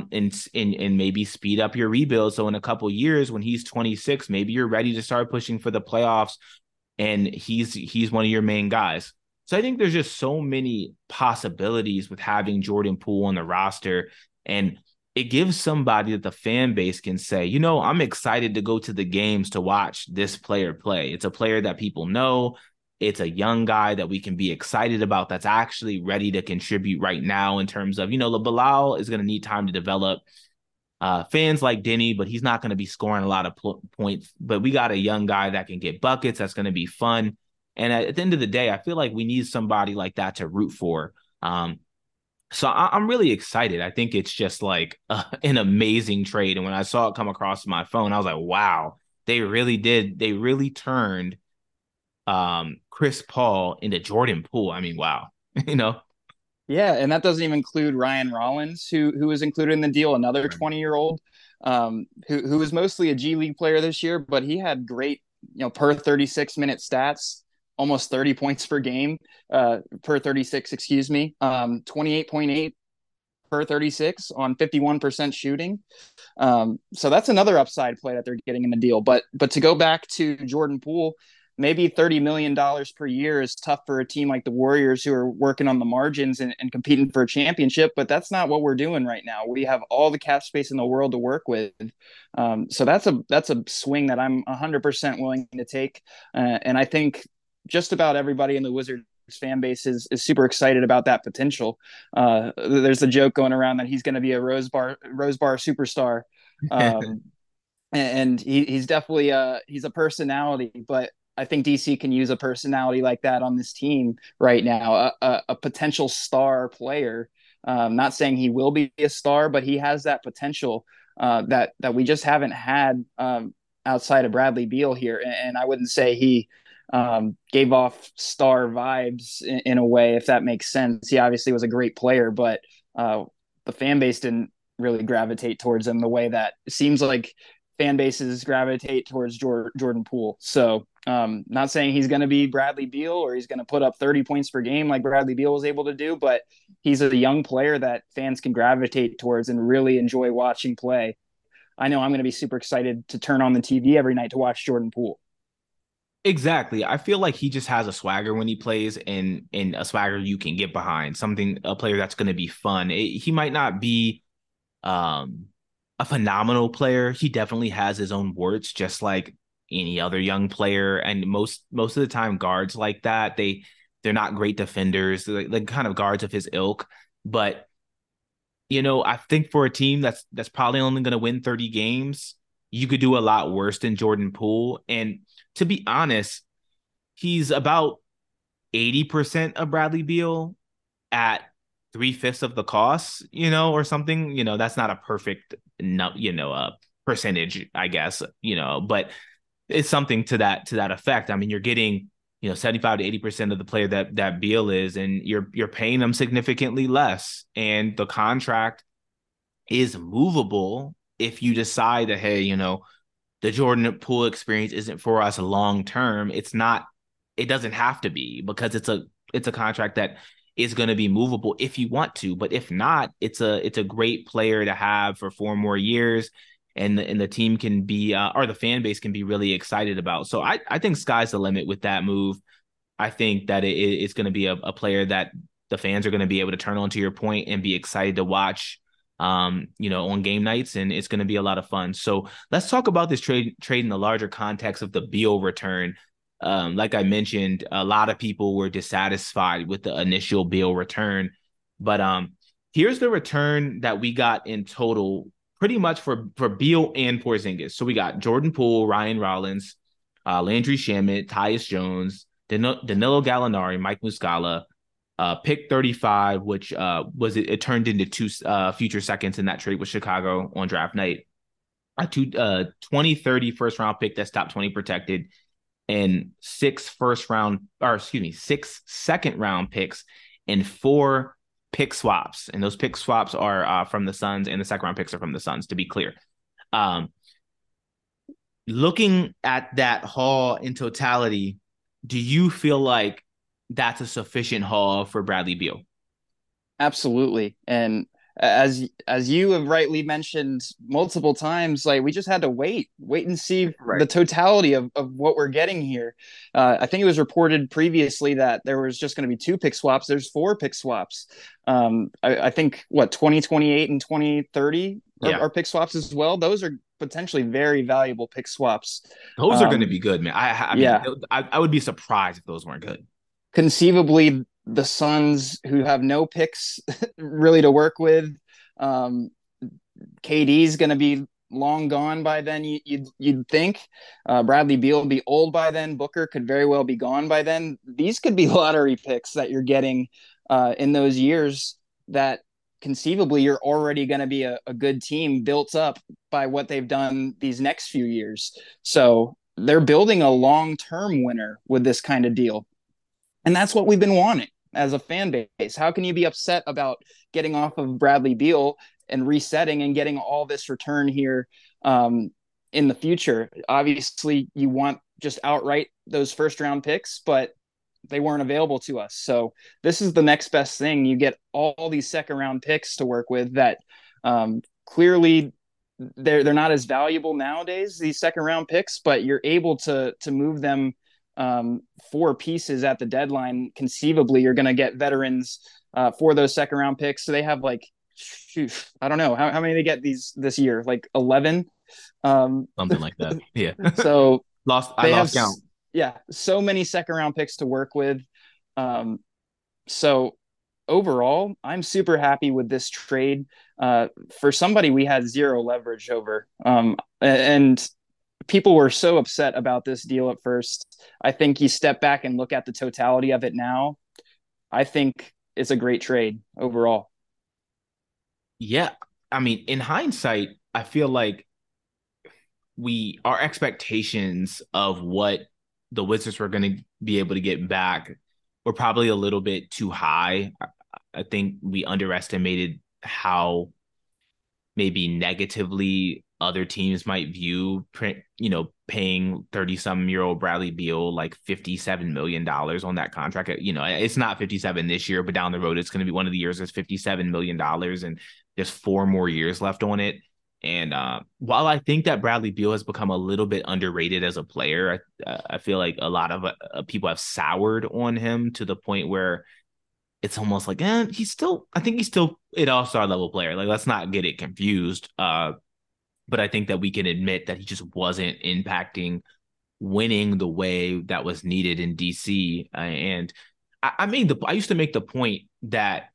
and maybe speed up your rebuild. So in a couple years, when he's 26, maybe you're ready to start pushing for the playoffs, and he's one of your main guys. So I think there's just so many possibilities with having Jordan Poole on the roster, and it gives somebody that the fan base can say, I'm excited to go to the games to watch this player play. It's a player that people know. It's a young guy that we can be excited about that's actually ready to contribute right now in terms of, Bilal is going to need time to develop. Fans like Denny, but he's not going to be scoring a lot of points. But we got a young guy that can get buckets. That's going to be fun. And at the end of the day, I feel like we need somebody like that to root for. So I'm really excited. I think it's just like an amazing trade. And when I saw it come across my phone, I was like, wow, they really did. They really turned Chris Paul into Jordan Poole. I mean, wow, you know? Yeah, and that doesn't even include Ryan Rollins, who was included in the deal, another Right. 20-year-old, who was mostly a G League player this year, but he had great, per 36-minute stats, almost 30 points per game, per 36, excuse me, 28.8 per 36 on 51% shooting. So that's another upside play that they're getting in the deal. But to go back to Jordan Poole, maybe $30 million per year is tough for a team like the Warriors who are working on the margins and competing for a championship, but that's not what we're doing right now. We have all the cap space in the world to work with. So that's a swing that I'm 100% willing to take. And I think just about everybody in the Wizards fan base is super excited about that potential. There's a joke going around that he's going to be a Rose Bar superstar. Um, and he's definitely he's a personality, but I think DC can use a personality like that on this team right now, a potential star player. Not saying he will be a star, but he has that potential that we just haven't had outside of Bradley Beal here. And I wouldn't say he gave off star vibes in a way, if that makes sense. He obviously was a great player, but the fan base didn't really gravitate towards him the way that it seems like fan bases gravitate towards Jordan Poole. So not saying he's going to be Bradley Beal or he's going to put up 30 points per game like Bradley Beal was able to do, but he's a young player that fans can gravitate towards and really enjoy watching play. I know I'm going to be super excited to turn on the TV every night to watch Jordan Poole. Exactly. I feel like he just has a swagger when he plays, and a swagger you can get behind. A player that's going to be fun. He might not be um a phenomenal player. He definitely has his own warts, just like any other young player. And most of the time, guards like that, they're not great defenders. They're like kind of guards of his ilk. But I think for a team that's probably only going to win 30 games, you could do a lot worse than Jordan Poole. And to be honest, he's about 80% of Bradley Beal at 3/5 of the cost, or something. That's not a perfect, percentage, I guess, but it's something to that effect. I mean, you're getting, 75 to 80% of the player that Beal is, and you're paying them significantly less. And the contract is movable if you decide that, hey, the Jordan Poole experience isn't for us long term. It's not. It doesn't have to be, because it's a contract that is going to be movable if you want to, but if not, it's a great player to have for 4 more years, and the team can be or the fan base can be really excited about. So I think sky's the limit with that move. I think that it's going to be a player that the fans are going to be able to turn on, to your point, and be excited to watch, on game nights, and it's going to be a lot of fun. So let's talk about this trade in the larger context of the Beal return. Like I mentioned, a lot of people were dissatisfied with the initial Beal return, but here's the return that we got in total, pretty much for Beal and Porzingis. So we got Jordan Poole, Ryan Rollins, Landry Shamet, Tyus Jones, Danilo Gallinari, Mike Muscala, pick 35, which it turned into two future seconds in that trade with Chicago on draft night. A 2030 first round pick that's top 20 protected, and six second round picks, and 4 pick swaps. And those pick swaps are from the Suns, and the second round picks are from the Suns, to be clear. Looking at that haul in totality, do you feel like that's a sufficient haul for Bradley Beal? Absolutely. And as you have rightly mentioned multiple times, like we just had to wait and see Right. the totality of what we're getting here. I think it was reported previously that there was just going to be 2 pick swaps. There's 4 pick swaps. I think 2028 and 2030 Yeah. are pick swaps as well. Those are potentially very valuable pick swaps. Those are going to Um, be good, man. I mean, yeah, I would be surprised if those weren't good. conceivably the Suns, who have no picks really to work with. Um, KD's going to be long gone by then. You'd think Bradley Beal will be old by then. Booker could very well be gone by then. These could be lottery picks that you're getting in those years. That conceivably you're already going to be a good team built up by what they've done these next few years. So they're building a long-term winner with this kind of deal. And that's what we've been wanting as a fan base. How can you be upset about getting off of Bradley Beal and resetting and getting all this return here in the future? Obviously, you want just outright those first round picks, but they weren't available to us. So this is the next best thing. You get all these second round picks to work with that clearly they're not as valuable nowadays, these second round picks, but you're able to move them 4 pieces at the deadline. Conceivably, you're going to get veterans for those second round picks. So they have like, I don't know how many they get this year, like 11, Something like that. Yeah. so I they have lost count. yeah, so many second round picks to work with. So overall, I'm super happy with this trade. For somebody we had zero leverage over, and people were so upset about this deal at first. I think you step back and look at the totality of it now. I think it's a great trade overall. Yeah. I mean, in hindsight, I feel like our expectations of what the Wizards were going to be able to get back were probably a little bit too high. I think we underestimated how maybe negatively other teams might view, paying 30-some-year-old Bradley Beal like $57 million on that contract. It's not 57 this year, but down the road, it's going to be one of the years that's $57 million, and there's 4 more years left on it. And while I think that Bradley Beal has become a little bit underrated as a player, I feel like a lot of people have soured on him to the point where it's almost like, I think he's still an all-star level player. Like, let's not get it confused. But I think that we can admit that he just wasn't impacting winning the way that was needed in DC. And I used to make the point that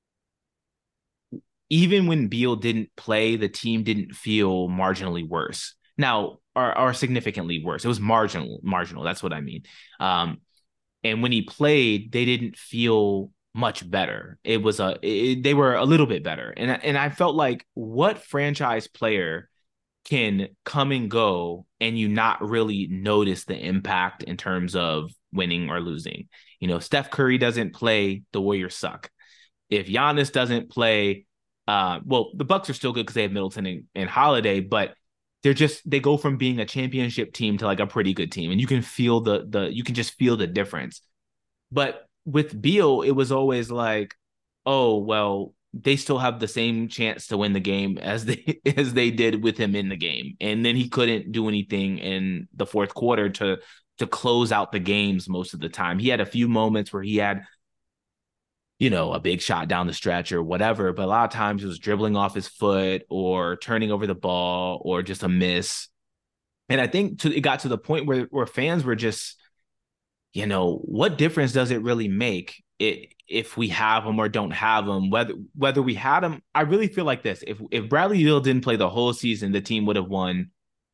even when Beal didn't play, the team didn't feel marginally worse. Now, or significantly worse. It was marginal. That's what I mean. And when he played, they didn't feel much better. They were a little bit better. And I felt like, what franchise player can come and go and you not really notice the impact in terms of winning or losing? Steph Curry doesn't play, the Warriors suck. If Giannis doesn't play, the Bucks are still good because they have Middleton and Holiday, but they go from being a championship team to like a pretty good team, and you can feel the you can just feel the difference. But with Beal, it was always like, oh well, they still have the same chance to win the game as they as they did with him in the game, and then he couldn't do anything in the fourth quarter to close out the games most of the time. He had a few moments where he had, a big shot down the stretch or whatever, but a lot of times it was dribbling off his foot or turning over the ball or just a miss. And I think it got to the point where fans were just, what difference does it really make if we have him or don't have him? Whether we had him, I really feel like this: if Bradley Beal didn't play the whole season, the team would have won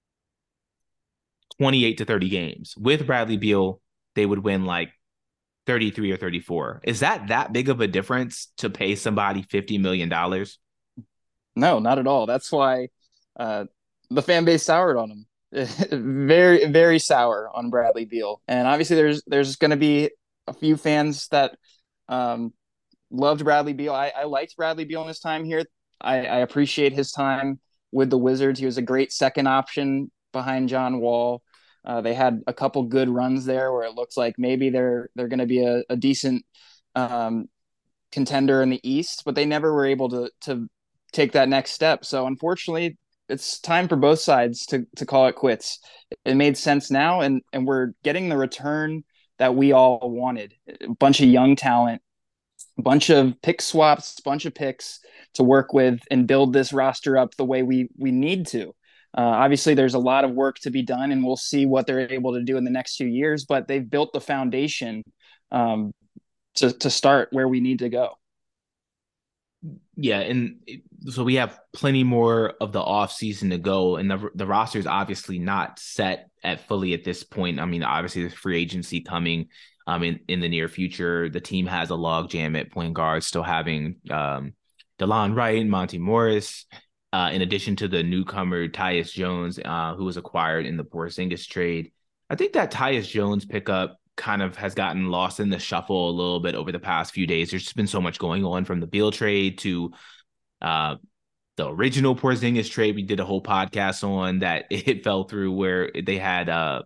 28 to 30 games. With Bradley Beal, they would win like 33 or 34. Is that big of a difference to pay somebody $50 million? No, not at all. That's why uh, the fan base soured on him. Very, very sour on Bradley Beal. And obviously, there's going to be a few fans that um, loved Bradley Beal. I liked Bradley Beal in his time here. I appreciate his time with the Wizards. He was a great second option behind John Wall. They had a couple good runs there where it looks like maybe they're going to be a decent um, contender in the East, but they never were able to take that next step. So unfortunately, it's time for both sides to call it quits. It made sense now, and we're getting the return that we all wanted. A bunch of young talent, a bunch of pick swaps, bunch of picks to work with and build this roster up the way we need to. Obviously, there's a lot of work to be done, and we'll see what they're able to do in the next few years. But they've built the foundation um, to start where we need to go. Yeah, and so we have plenty more of the off season to go, and the roster is obviously not set at fully at this point. I mean, obviously there's free agency coming in the near future. The team has a log jam at point guard, still having DeLon Wright, Monty Morris, in addition to the newcomer Tyus Jones, who was acquired in the Porzingis trade. I think that Tyus Jones pickup kind of has gotten lost in the shuffle a little bit over the past few days. There's just been so much going on, from the Beal trade to uh, the original Porzingis trade. We did a whole podcast on that. It fell through, where they had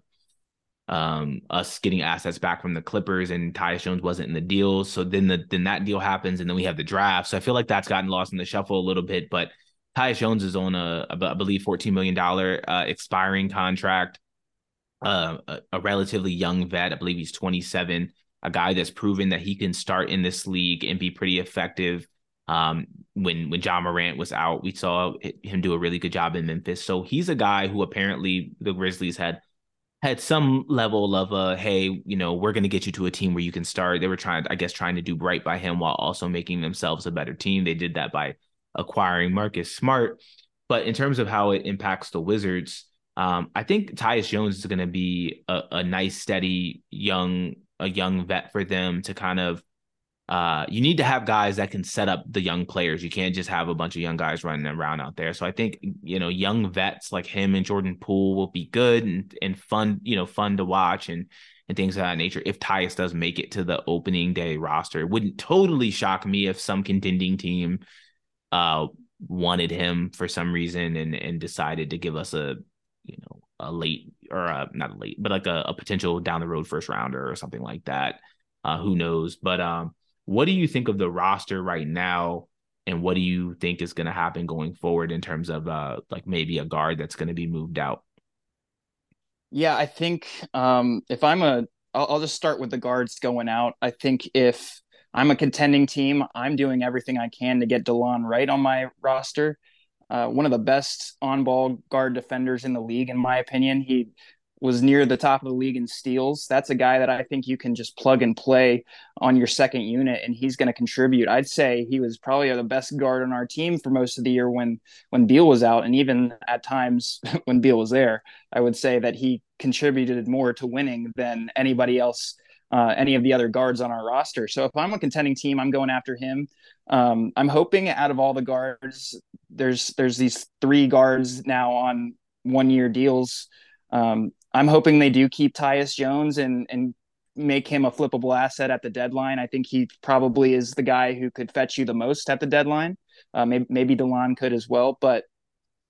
us getting assets back from the Clippers, and Tyus Jones wasn't in the deal. So then that deal happens, and then we have the draft. So I feel like that's gotten lost in the shuffle a little bit. But Tyus Jones is on I believe $14 million expiring contract. A relatively young vet. I believe he's 27, a guy that's proven that he can start in this league and be pretty effective. When Ja Morant was out, we saw him do a really good job in Memphis. So he's a guy who apparently the Grizzlies had some level of hey, we're going to get you to a team where you can start. They were trying to do right by him while also making themselves a better team. They did that by acquiring Marcus Smart. But in terms of how it impacts the Wizards, I think Tyus Jones is going to be a nice, steady, young vet for them to kind of. You need to have guys that can set up the young players. You can't just have a bunch of young guys running around out there. So I think, young vets like him and Jordan Poole will be good and fun, fun to watch and things of that nature. If Tyus does make it to the opening day roster, it wouldn't totally shock me if some contending team wanted him for some reason and decided to give us a late, or not a late, but like a potential down the road first rounder or something like that. Who knows? But what do you think of the roster right now, and what do you think is going to happen going forward in terms of like maybe a guard that's going to be moved out? Yeah, I think if I'll just start with the guards going out. I think if I'm a contending team, I'm doing everything I can to get DeLon Wright on my roster. One of the best on-ball guard defenders in the league, in my opinion. He was near the top of the league in steals. That's a guy that I think you can just plug and play on your second unit, and he's going to contribute. I'd say he was probably the best guard on our team for most of the year when Beal was out, and even at times when Beal was there. I would say that he contributed more to winning than anybody else, any of the other guards on our roster. So if I'm a contending team, I'm going after him. I'm hoping out of all the guards, there's these three guards now on 1-year deals. I'm hoping they do keep Tyus Jones and make him a flippable asset at the deadline. I think he probably is the guy who could fetch you the most at the deadline. Maybe DeLon could as well, but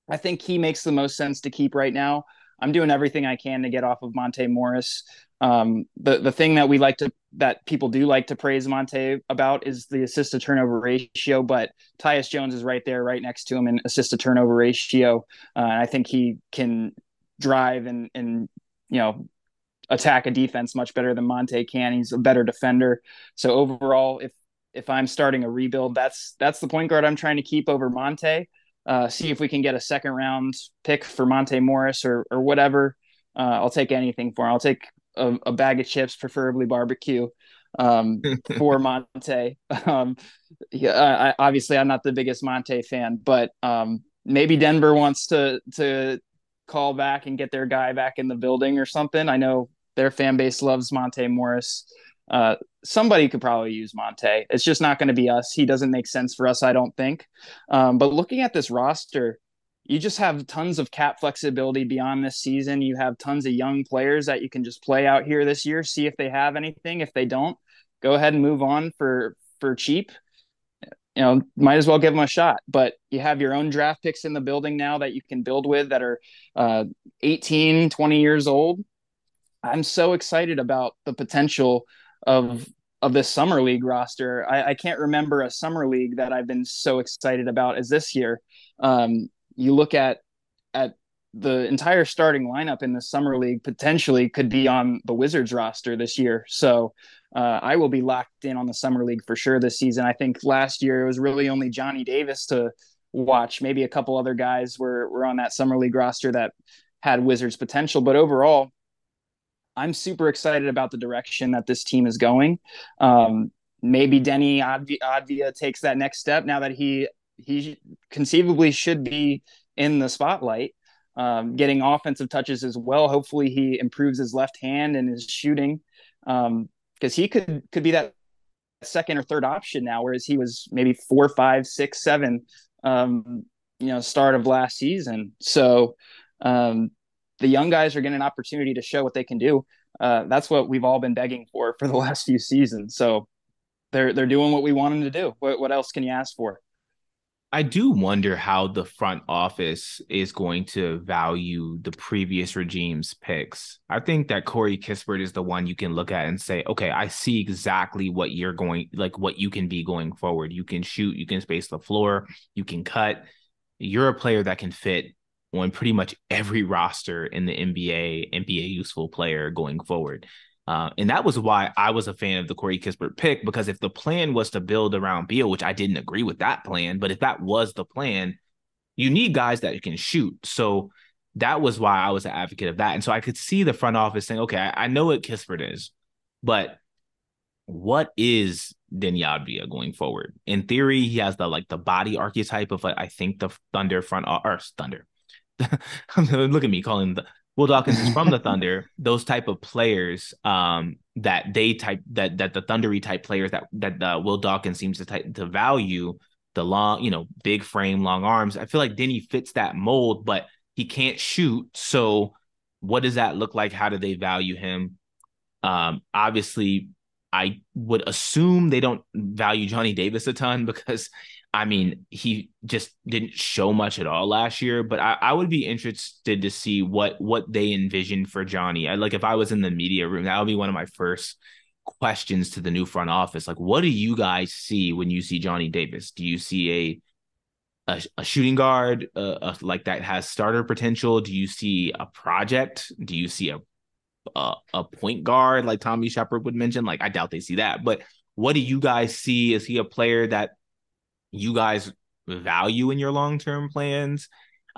I think he makes the most sense to keep right now. I'm doing everything I can to get off of Monte Morris. The thing that that people do like to praise Monte about is the assist to turnover ratio, but Tyus Jones is right there, right next to him in assist to turnover ratio. I think he can drive and you know attack a defense much better than Monte can. He's a better defender. So overall, if I'm starting a rebuild, that's the point guard I'm trying to keep over Monte. See if we can get a second round pick for Monte Morris or whatever. I'll take anything for him. I'll take a bag of chips, preferably barbecue, for Monte. Yeah, obviously I'm not the biggest Monte fan, but maybe Denver wants to call back and get their guy back in the building or something. I know their fan base loves Monte Morris. Somebody could probably use Monte. It's just not going to be us. He doesn't make sense for us, I don't think. But looking at this roster, you just have tons of cap flexibility beyond this season. You have tons of young players that you can just play out here this year, see if they have anything. If they don't, go ahead and move on for cheap. Might as well give them a shot. But you have your own draft picks in the building now that you can build with that are 18, 20 years old. I'm so excited about the potential of this summer league roster. I can't remember a summer league that I've been so excited about as this year. You look at the entire starting lineup in the summer league potentially could be on the Wizards roster this year. So I will be locked in on the summer league for sure this season. I think last year it was really only Johnny Davis to watch. Maybe a couple other guys were on that summer league roster that had Wizards potential, but overall, I'm super excited about the direction that this team is going. Maybe Denny Advia takes that next step now that he conceivably should be in the spotlight, getting offensive touches as well. Hopefully he improves his left hand and his shooting, because he could be that second or third option now, whereas he was maybe 4, 5, 6, 7, start of last season. So the young guys are getting an opportunity to show what they can do. That's what we've all been begging for the last few seasons. So they're doing what we want them to do. What else can you ask for? I do wonder how the front office is going to value the previous regime's picks. I think that Corey Kispert is the one you can look at and say, okay, I see exactly what you're going, like what you can be going forward. You can shoot, you can space the floor, you can cut. You're a player that can fit on pretty much every roster in the NBA useful player going forward. And that was why I was a fan of the Corey Kispert pick, because if the plan was to build around Beal, which I didn't agree with that plan, but if that was the plan, you need guys that can shoot. So that was why I was an advocate of that. And so I could see the front office saying, okay, I know what Kispert is, but what is Deni Avdija going forward? In theory, he has the body archetype of I think the Thunder front or Thunder. Look at me calling the Will Dawkins is from the Thunder. Those type of players, that the Thundery type players that Will Dawkins seems to value, the long, big frame, long arms. I feel like Denny fits that mold, but he can't shoot. So what does that look like? How do they value him? Obviously, I would assume they don't value Johnny Davis a ton because, I mean, he just didn't show much at all last year. But I would be interested to see what they envisioned for Johnny. If I was in the media room, that would be one of my first questions to the new front office. Like, what do you guys see when you see Johnny Davis? Do you see a shooting guard like that has starter potential? Do you see a project? Do you see a point guard like Tommy Shepard would mention? Like, I doubt they see that. But what do you guys see? Is he a player that you guys value in your long-term plans?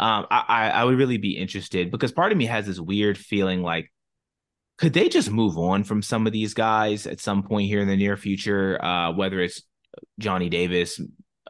I would really be interested, because part of me has this weird feeling like, could they just move on from some of these guys at some point here in the near future, whether it's Johnny Davis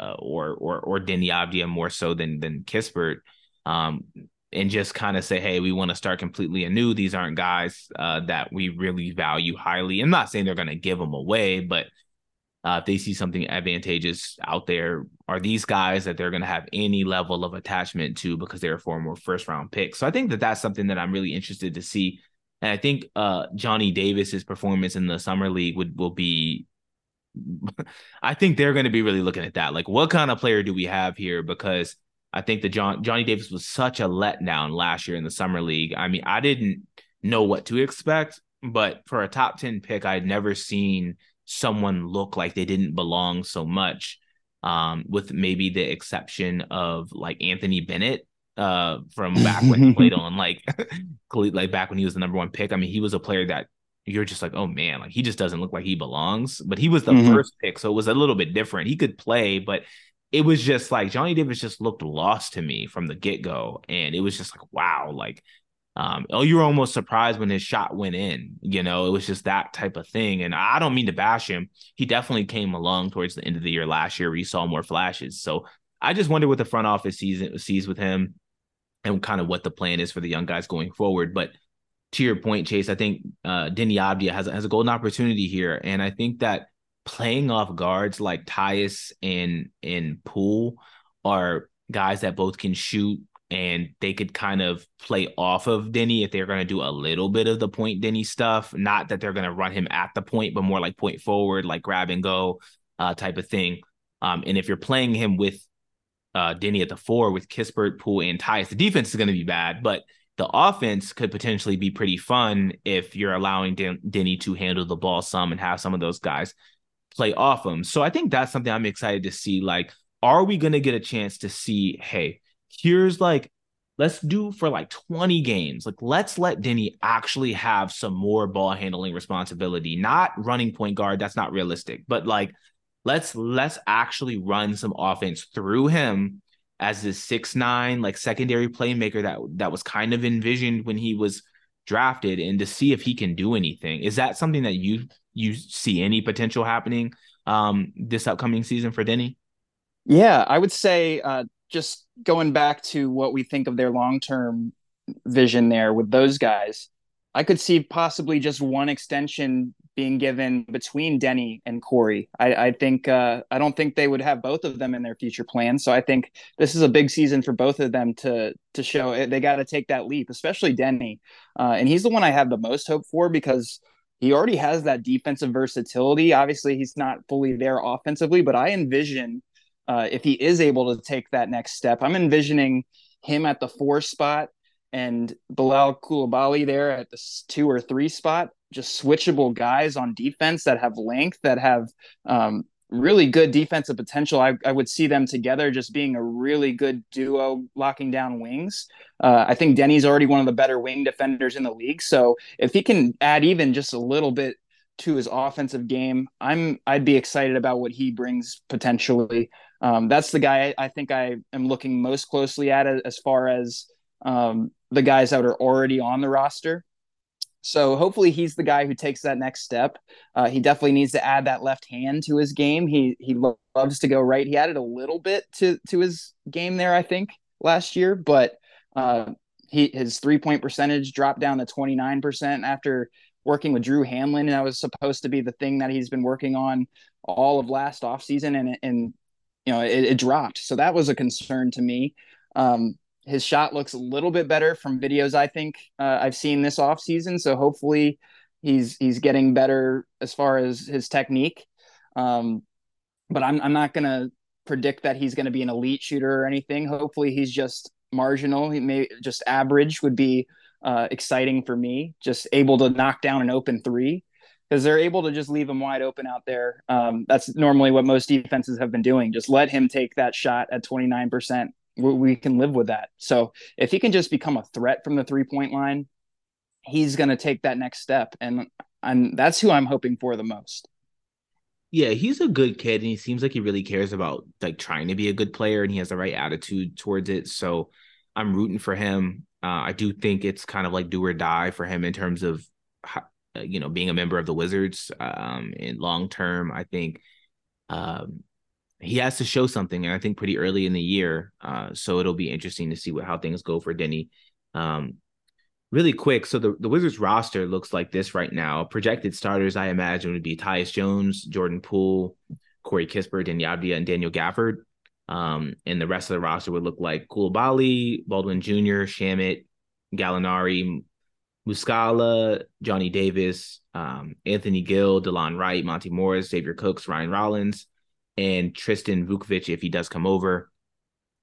or Deni Avdija more so than Kispert, and just kind of say, hey, we want to start completely anew. These aren't guys that we really value highly. I'm not saying they're going to give them away, but if they see something advantageous out there, are these guys that they're going to have any level of attachment to because they're former first-round picks? So I think that that's something that I'm really interested to see. And I think Johnny Davis's performance in the summer league will be, I think they're going to be really looking at that. Like, what kind of player do we have here? Because I think the Johnny Davis was such a letdown last year in the summer league. I mean, I didn't know what to expect, but for a top 10 pick, I'd never seen someone look like they didn't belong so much. With maybe the exception of like Anthony Bennett from back when he played on like back when he was the number one pick. I mean, he was a player that you're just like, oh man, like he just doesn't look like he belongs. But he was the Mhm. first pick, so it was a little bit different. He could play, but it was just like Johnny Davis just looked lost to me from the get go, and it was just like, wow, like oh, you were almost surprised when his shot went in. You know, it was just that type of thing. And I don't mean to bash him. He definitely came along towards the end of the year last year where you saw more flashes. So I just wonder what the front office sees with him and kind of what the plan is for the young guys going forward. But to your point, Chase, I think Deni Avdija has a golden opportunity here. And I think that playing off guards like Tyus and Poole are guys that both can shoot and they could kind of play off of Deni if they're going to do a little bit of the point Deni stuff. Not that they're going to run him at the point, but more like point forward, like grab and go type of thing. And if you're playing him with Deni at the four with Kispert, Poole, and Tyus, the defense is going to be bad, but the offense could potentially be pretty fun if you're allowing Deni to handle the ball some and have some of those guys play off him. So I think that's something I'm excited to see. Like, are we going to get a chance to see, hey, here's like, let's do for like 20 games. Like, let's let Deni actually have some more ball handling responsibility, not running point guard. That's not realistic, but like, let's actually run some offense through him as this 6'9", like secondary playmaker that was kind of envisioned when he was drafted, and to see if he can do anything. Is that something that you see any potential happening this upcoming season for Deni? Yeah, I would say just going back to what we think of their long-term vision there with those guys, I could see possibly just one extension being given between Deni and Corey. I think I don't think they would have both of them in their future plans. So I think this is a big season for both of them to show it. They got to take that leap, especially Deni, and he's the one I have the most hope for because he already has that defensive versatility. Obviously, he's not fully there offensively, but I envision if he is able to take that next step, I'm envisioning him at the 4 spot and Bilal Koulibaly there at the 2 or 3 spot, just switchable guys on defense that have length, that have really good defensive potential. I would see them together just being a really good duo locking down wings. I think Deni's already one of the better wing defenders in the league. So if he can add even just a little bit to his offensive game, I'd be excited about what he brings potentially. That's the guy I think I am looking most closely at as far as the guys that are already on the roster. So hopefully he's the guy who takes that next step. He definitely needs to add that left hand to his game. He loves to go right. He added a little bit to his game there, I think, last year, but his 3-point percentage dropped down to 29% after working with Drew Hanlon. And that was supposed to be the thing that he's been working on all of last offseason, and it dropped. So that was a concern to me. His shot looks a little bit better from videos I think I've seen this offseason. So hopefully he's getting better as far as his technique. But I'm not going to predict that he's going to be an elite shooter or anything. Hopefully he's just marginal. He may just average would be exciting for me. Just able to knock down an open three because they're able to just leave him wide open out there. That's normally what most defenses have been doing. Just let him take that shot at 29%. We can live with that. So if he can just become a threat from the 3-point line, he's going to take that next step. And that's who I'm hoping for the most. Yeah, he's a good kid, and he seems like he really cares about like trying to be a good player, and he has the right attitude towards it. So I'm rooting for him. I do think it's kind of like do or die for him in terms of being a member of the Wizards. In long term, I think he has to show something, and I think pretty early in the year. So it'll be interesting to see how things go for Deni. Really quick, so the Wizards roster looks like this right now. Projected starters, I imagine, would be Tyus Jones, Jordan Poole, Corey Kispert, Deni Avdija, and Daniel Gafford. And the rest of the roster would look like Koulibaly, Baldwin Jr., Shamet, Gallinari, Muscala, Johnny Davis, Anthony Gill, DeLon Wright, Monty Morris, Xavier Cooks, Ryan Rollins, and Tristan Vukovic if he does come over.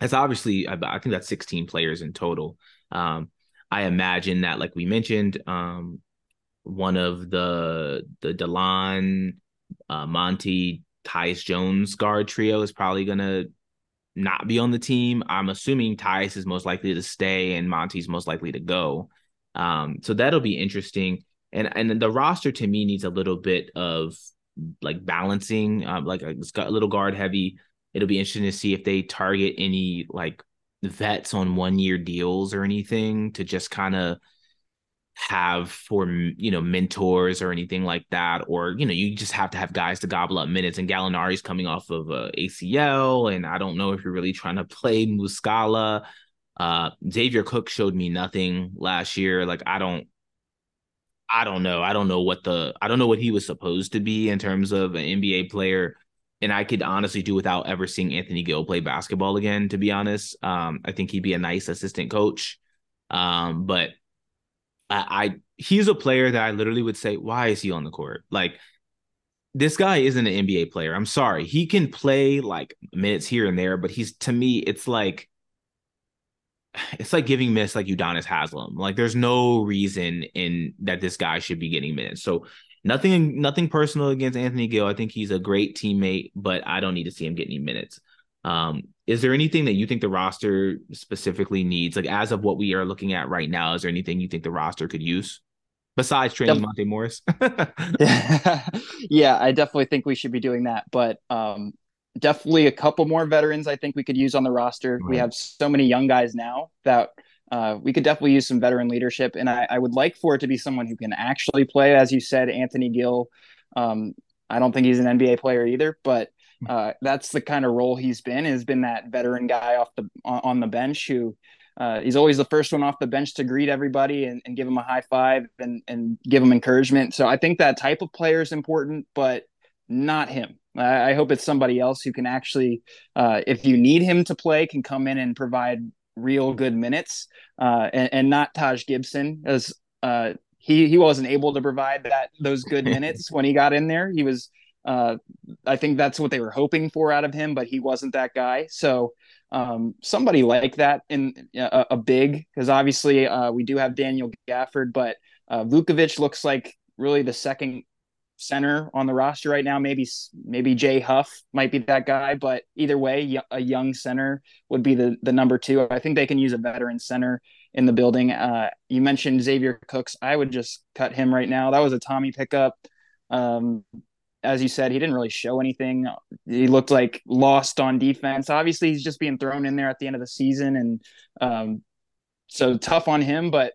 That's obviously, I think that's 16 players in total. Um, I imagine that, like we mentioned, one of the Delon, Monty, Tyus Jones guard trio is probably gonna not be on the team. I'm assuming Tyus is most likely to stay and Monty's most likely to go. So that'll be interesting. And the roster to me needs a little bit of like balancing, like it's got a little guard heavy. It'll be interesting to see if they target any like vets on 1 year deals or anything to just kind of have for mentors or anything like that, or you just have to have guys to gobble up minutes. And Gallinari's coming off of ACL, and I don't know if you're really trying to play Muscala. Xavier Cook showed me nothing last year. Like I don't know. I don't know what he was supposed to be in terms of an NBA player. And I could honestly do without ever seeing Anthony Gill play basketball again, to be honest. I think he'd be a nice assistant coach. But I he's a player that I literally would say, why is he on the court? Like, this guy isn't an NBA player. I'm sorry. He can play like minutes here and there, but he's, to me, it's like giving minutes like Udonis Haslam. Like, there's no reason in that this guy should be getting minutes. So nothing personal against Anthony Gill. I think he's a great teammate, but I don't need to see him get any minutes. Is there anything that you think the roster specifically needs? Like, as of what we are looking at right now, is there anything you think the roster could use besides training Def- Monte Morris? yeah, I definitely think we should be doing that. But definitely a couple more veterans I think we could use on the roster. We Right. have so many young guys now that we could definitely use some veteran leadership. And I would like for it to be someone who can actually play. As you said, Anthony Gill. I don't think he's an NBA player either, but that's the kind of role he's been. Has been that veteran guy off the on the bench who he's always the first one off the bench to greet everybody and give them a high five and give them encouragement. So I think that type of player is important, but not him. I hope it's somebody else who can actually, if you need him to play, can come in and provide real good minutes, and not Taj Gibson, as he wasn't able to provide those good minutes when he got in there. He was, I think that's what they were hoping for out of him, but he wasn't that guy. So somebody like that in a big, because obviously we do have Daniel Gafford, but Vukovic looks like really the second center on the roster right now. Maybe Jay Huff might be that guy, but either way, a young center would be the number two. I think they can use a veteran center in the building. You mentioned Xavier Cooks. I would just cut him right now. That was a Tommy pickup. Um, as you said, he didn't really show anything. He looked like lost on defense. Obviously, he's just being thrown in there at the end of the season, and so tough on him. But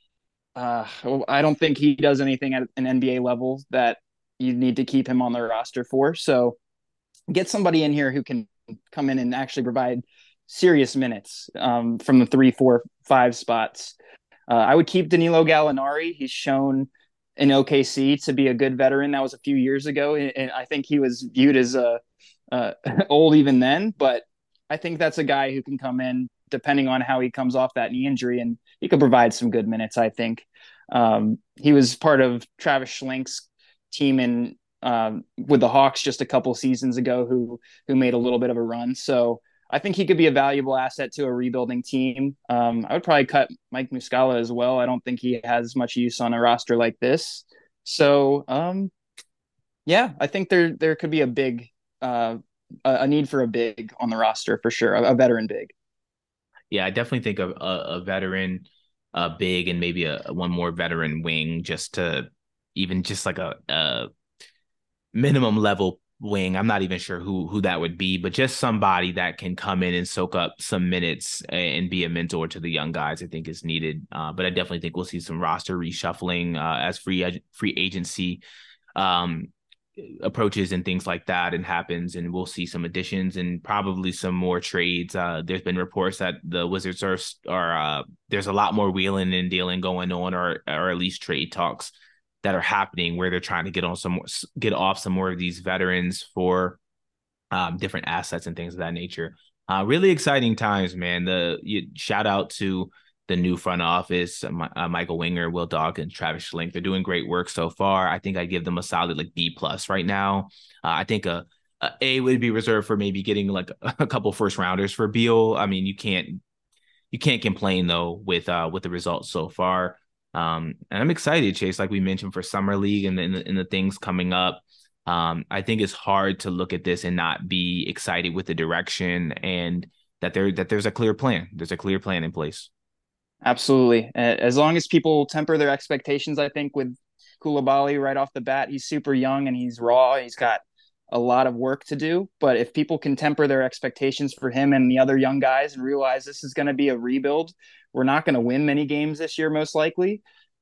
I don't think he does anything at an NBA level that you need to keep him on the roster for. So get somebody in here who can come in and actually provide serious minutes from the 3, 4, 5 spots. I would keep Danilo Gallinari. He's shown in OKC to be a good veteran. That was a few years ago, and I think he was viewed as old even then. But I think that's a guy who can come in depending on how he comes off that knee injury, and he could provide some good minutes. I think he was part of Travis Schlenk's team in with the Hawks just a couple seasons ago, who made a little bit of a run. So I think he could be a valuable asset to a rebuilding team. I would probably cut Mike Muscala as well. I don't think he has much use on a roster like this. So yeah, I think there could be a need for a big on the roster for sure, a veteran big. Yeah, I definitely think of a veteran, big, and maybe a one more veteran wing, just to even just like a minimum level wing. I'm not even sure who that would be, but just somebody that can come in and soak up some minutes and be a mentor to the young guys, I think is needed. But I definitely think we'll see some roster reshuffling as free agency approaches and things like that and happens, and we'll see some additions and probably some more trades. There's been reports that the Wizards are there's a lot more wheeling and dealing going on, or at least trade talks that are happening where they're trying to get off some more of these veterans for different assets and things of that nature. Really exciting times, man. Shout out to the new front office, Michael Winger, Will Dawkins, Travis Schlenk. They're doing great work so far. I think I give them a solid like B plus right now. I think A would be reserved for maybe getting like a couple first rounders for Beal. I mean, you can't complain though with the results so far. And I'm excited, Chase, like we mentioned for summer league and the things coming up. I think it's hard to look at this and not be excited with the direction and that there's a clear plan. There's a clear plan in place. Absolutely. As long as people temper their expectations, I think with Koulibaly right off the bat, he's super young and he's raw. He's got a lot of work to do. But if people can temper their expectations for him and the other young guys and realize this is going to be a rebuild, we're not going to win many games this year, most likely.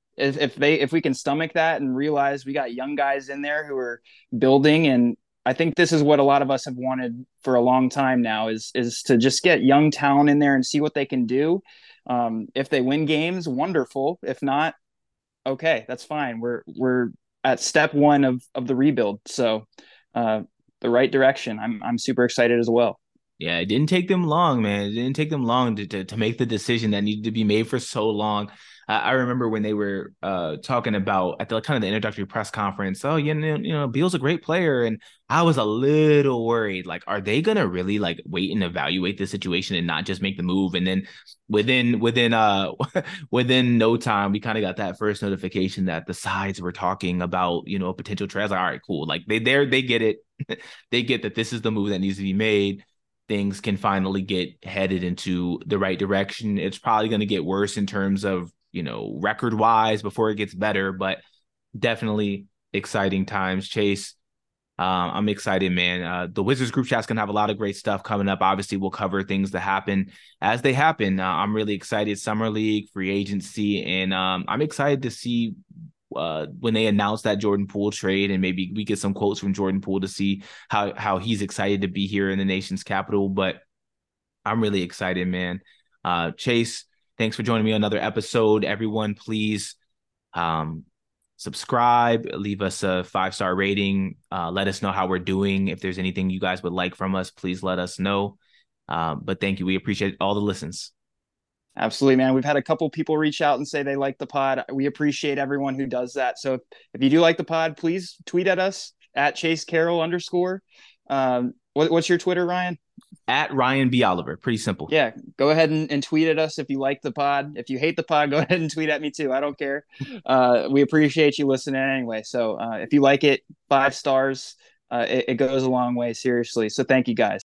If we can stomach that and realize we got young guys in there who are building, and I think this is what a lot of us have wanted for a long time now is to just get young talent in there and see what they can do. If they win games, wonderful. If not, okay, that's fine. We're at step one of the rebuild, so uh, the right direction. I'm super excited as well. Yeah, it didn't take them long, man. It didn't take them long to make the decision that needed to be made for so long. I remember when they were talking about at the kind of the introductory press conference. Oh, Beal's a great player, and I was a little worried. Like, are they gonna really like wait and evaluate the situation and not just make the move? And then within within no time, we kind of got that first notification that the sides were talking about a potential trade. I was like, all right, cool. Like they get it. They get that this is the move that needs to be made. Things can finally get headed into the right direction. It's probably going to get worse in terms of, record wise before it gets better, but definitely exciting times. Chase, I'm excited, man. The Wizards group chat's going to have a lot of great stuff coming up. Obviously, we'll cover things that happen as they happen. I'm really excited. Summer League, free agency, and I'm excited to see when they announce that Jordan Poole trade, and maybe we get some quotes from Jordan Poole to see how he's excited to be here in the nation's capital. But I'm really excited, man. Chase, thanks for joining me on another episode. Everyone, please subscribe, leave us a 5-star rating. Let us know how we're doing. If there's anything you guys would like from us, please let us know. But thank you. We appreciate all the listens. Absolutely, man. We've had a couple people reach out and say they like the pod. We appreciate everyone who does that. So if you do like the pod, please tweet at us at Chase Carroll _. What's your Twitter, Ryan? At Ryan B. Oliver. Pretty simple. Yeah, go ahead and tweet at us if you like the pod. If you hate the pod, go ahead and tweet at me too. I don't care. We appreciate you listening anyway. So if you like it, 5 stars. It goes a long way, seriously. So thank you guys.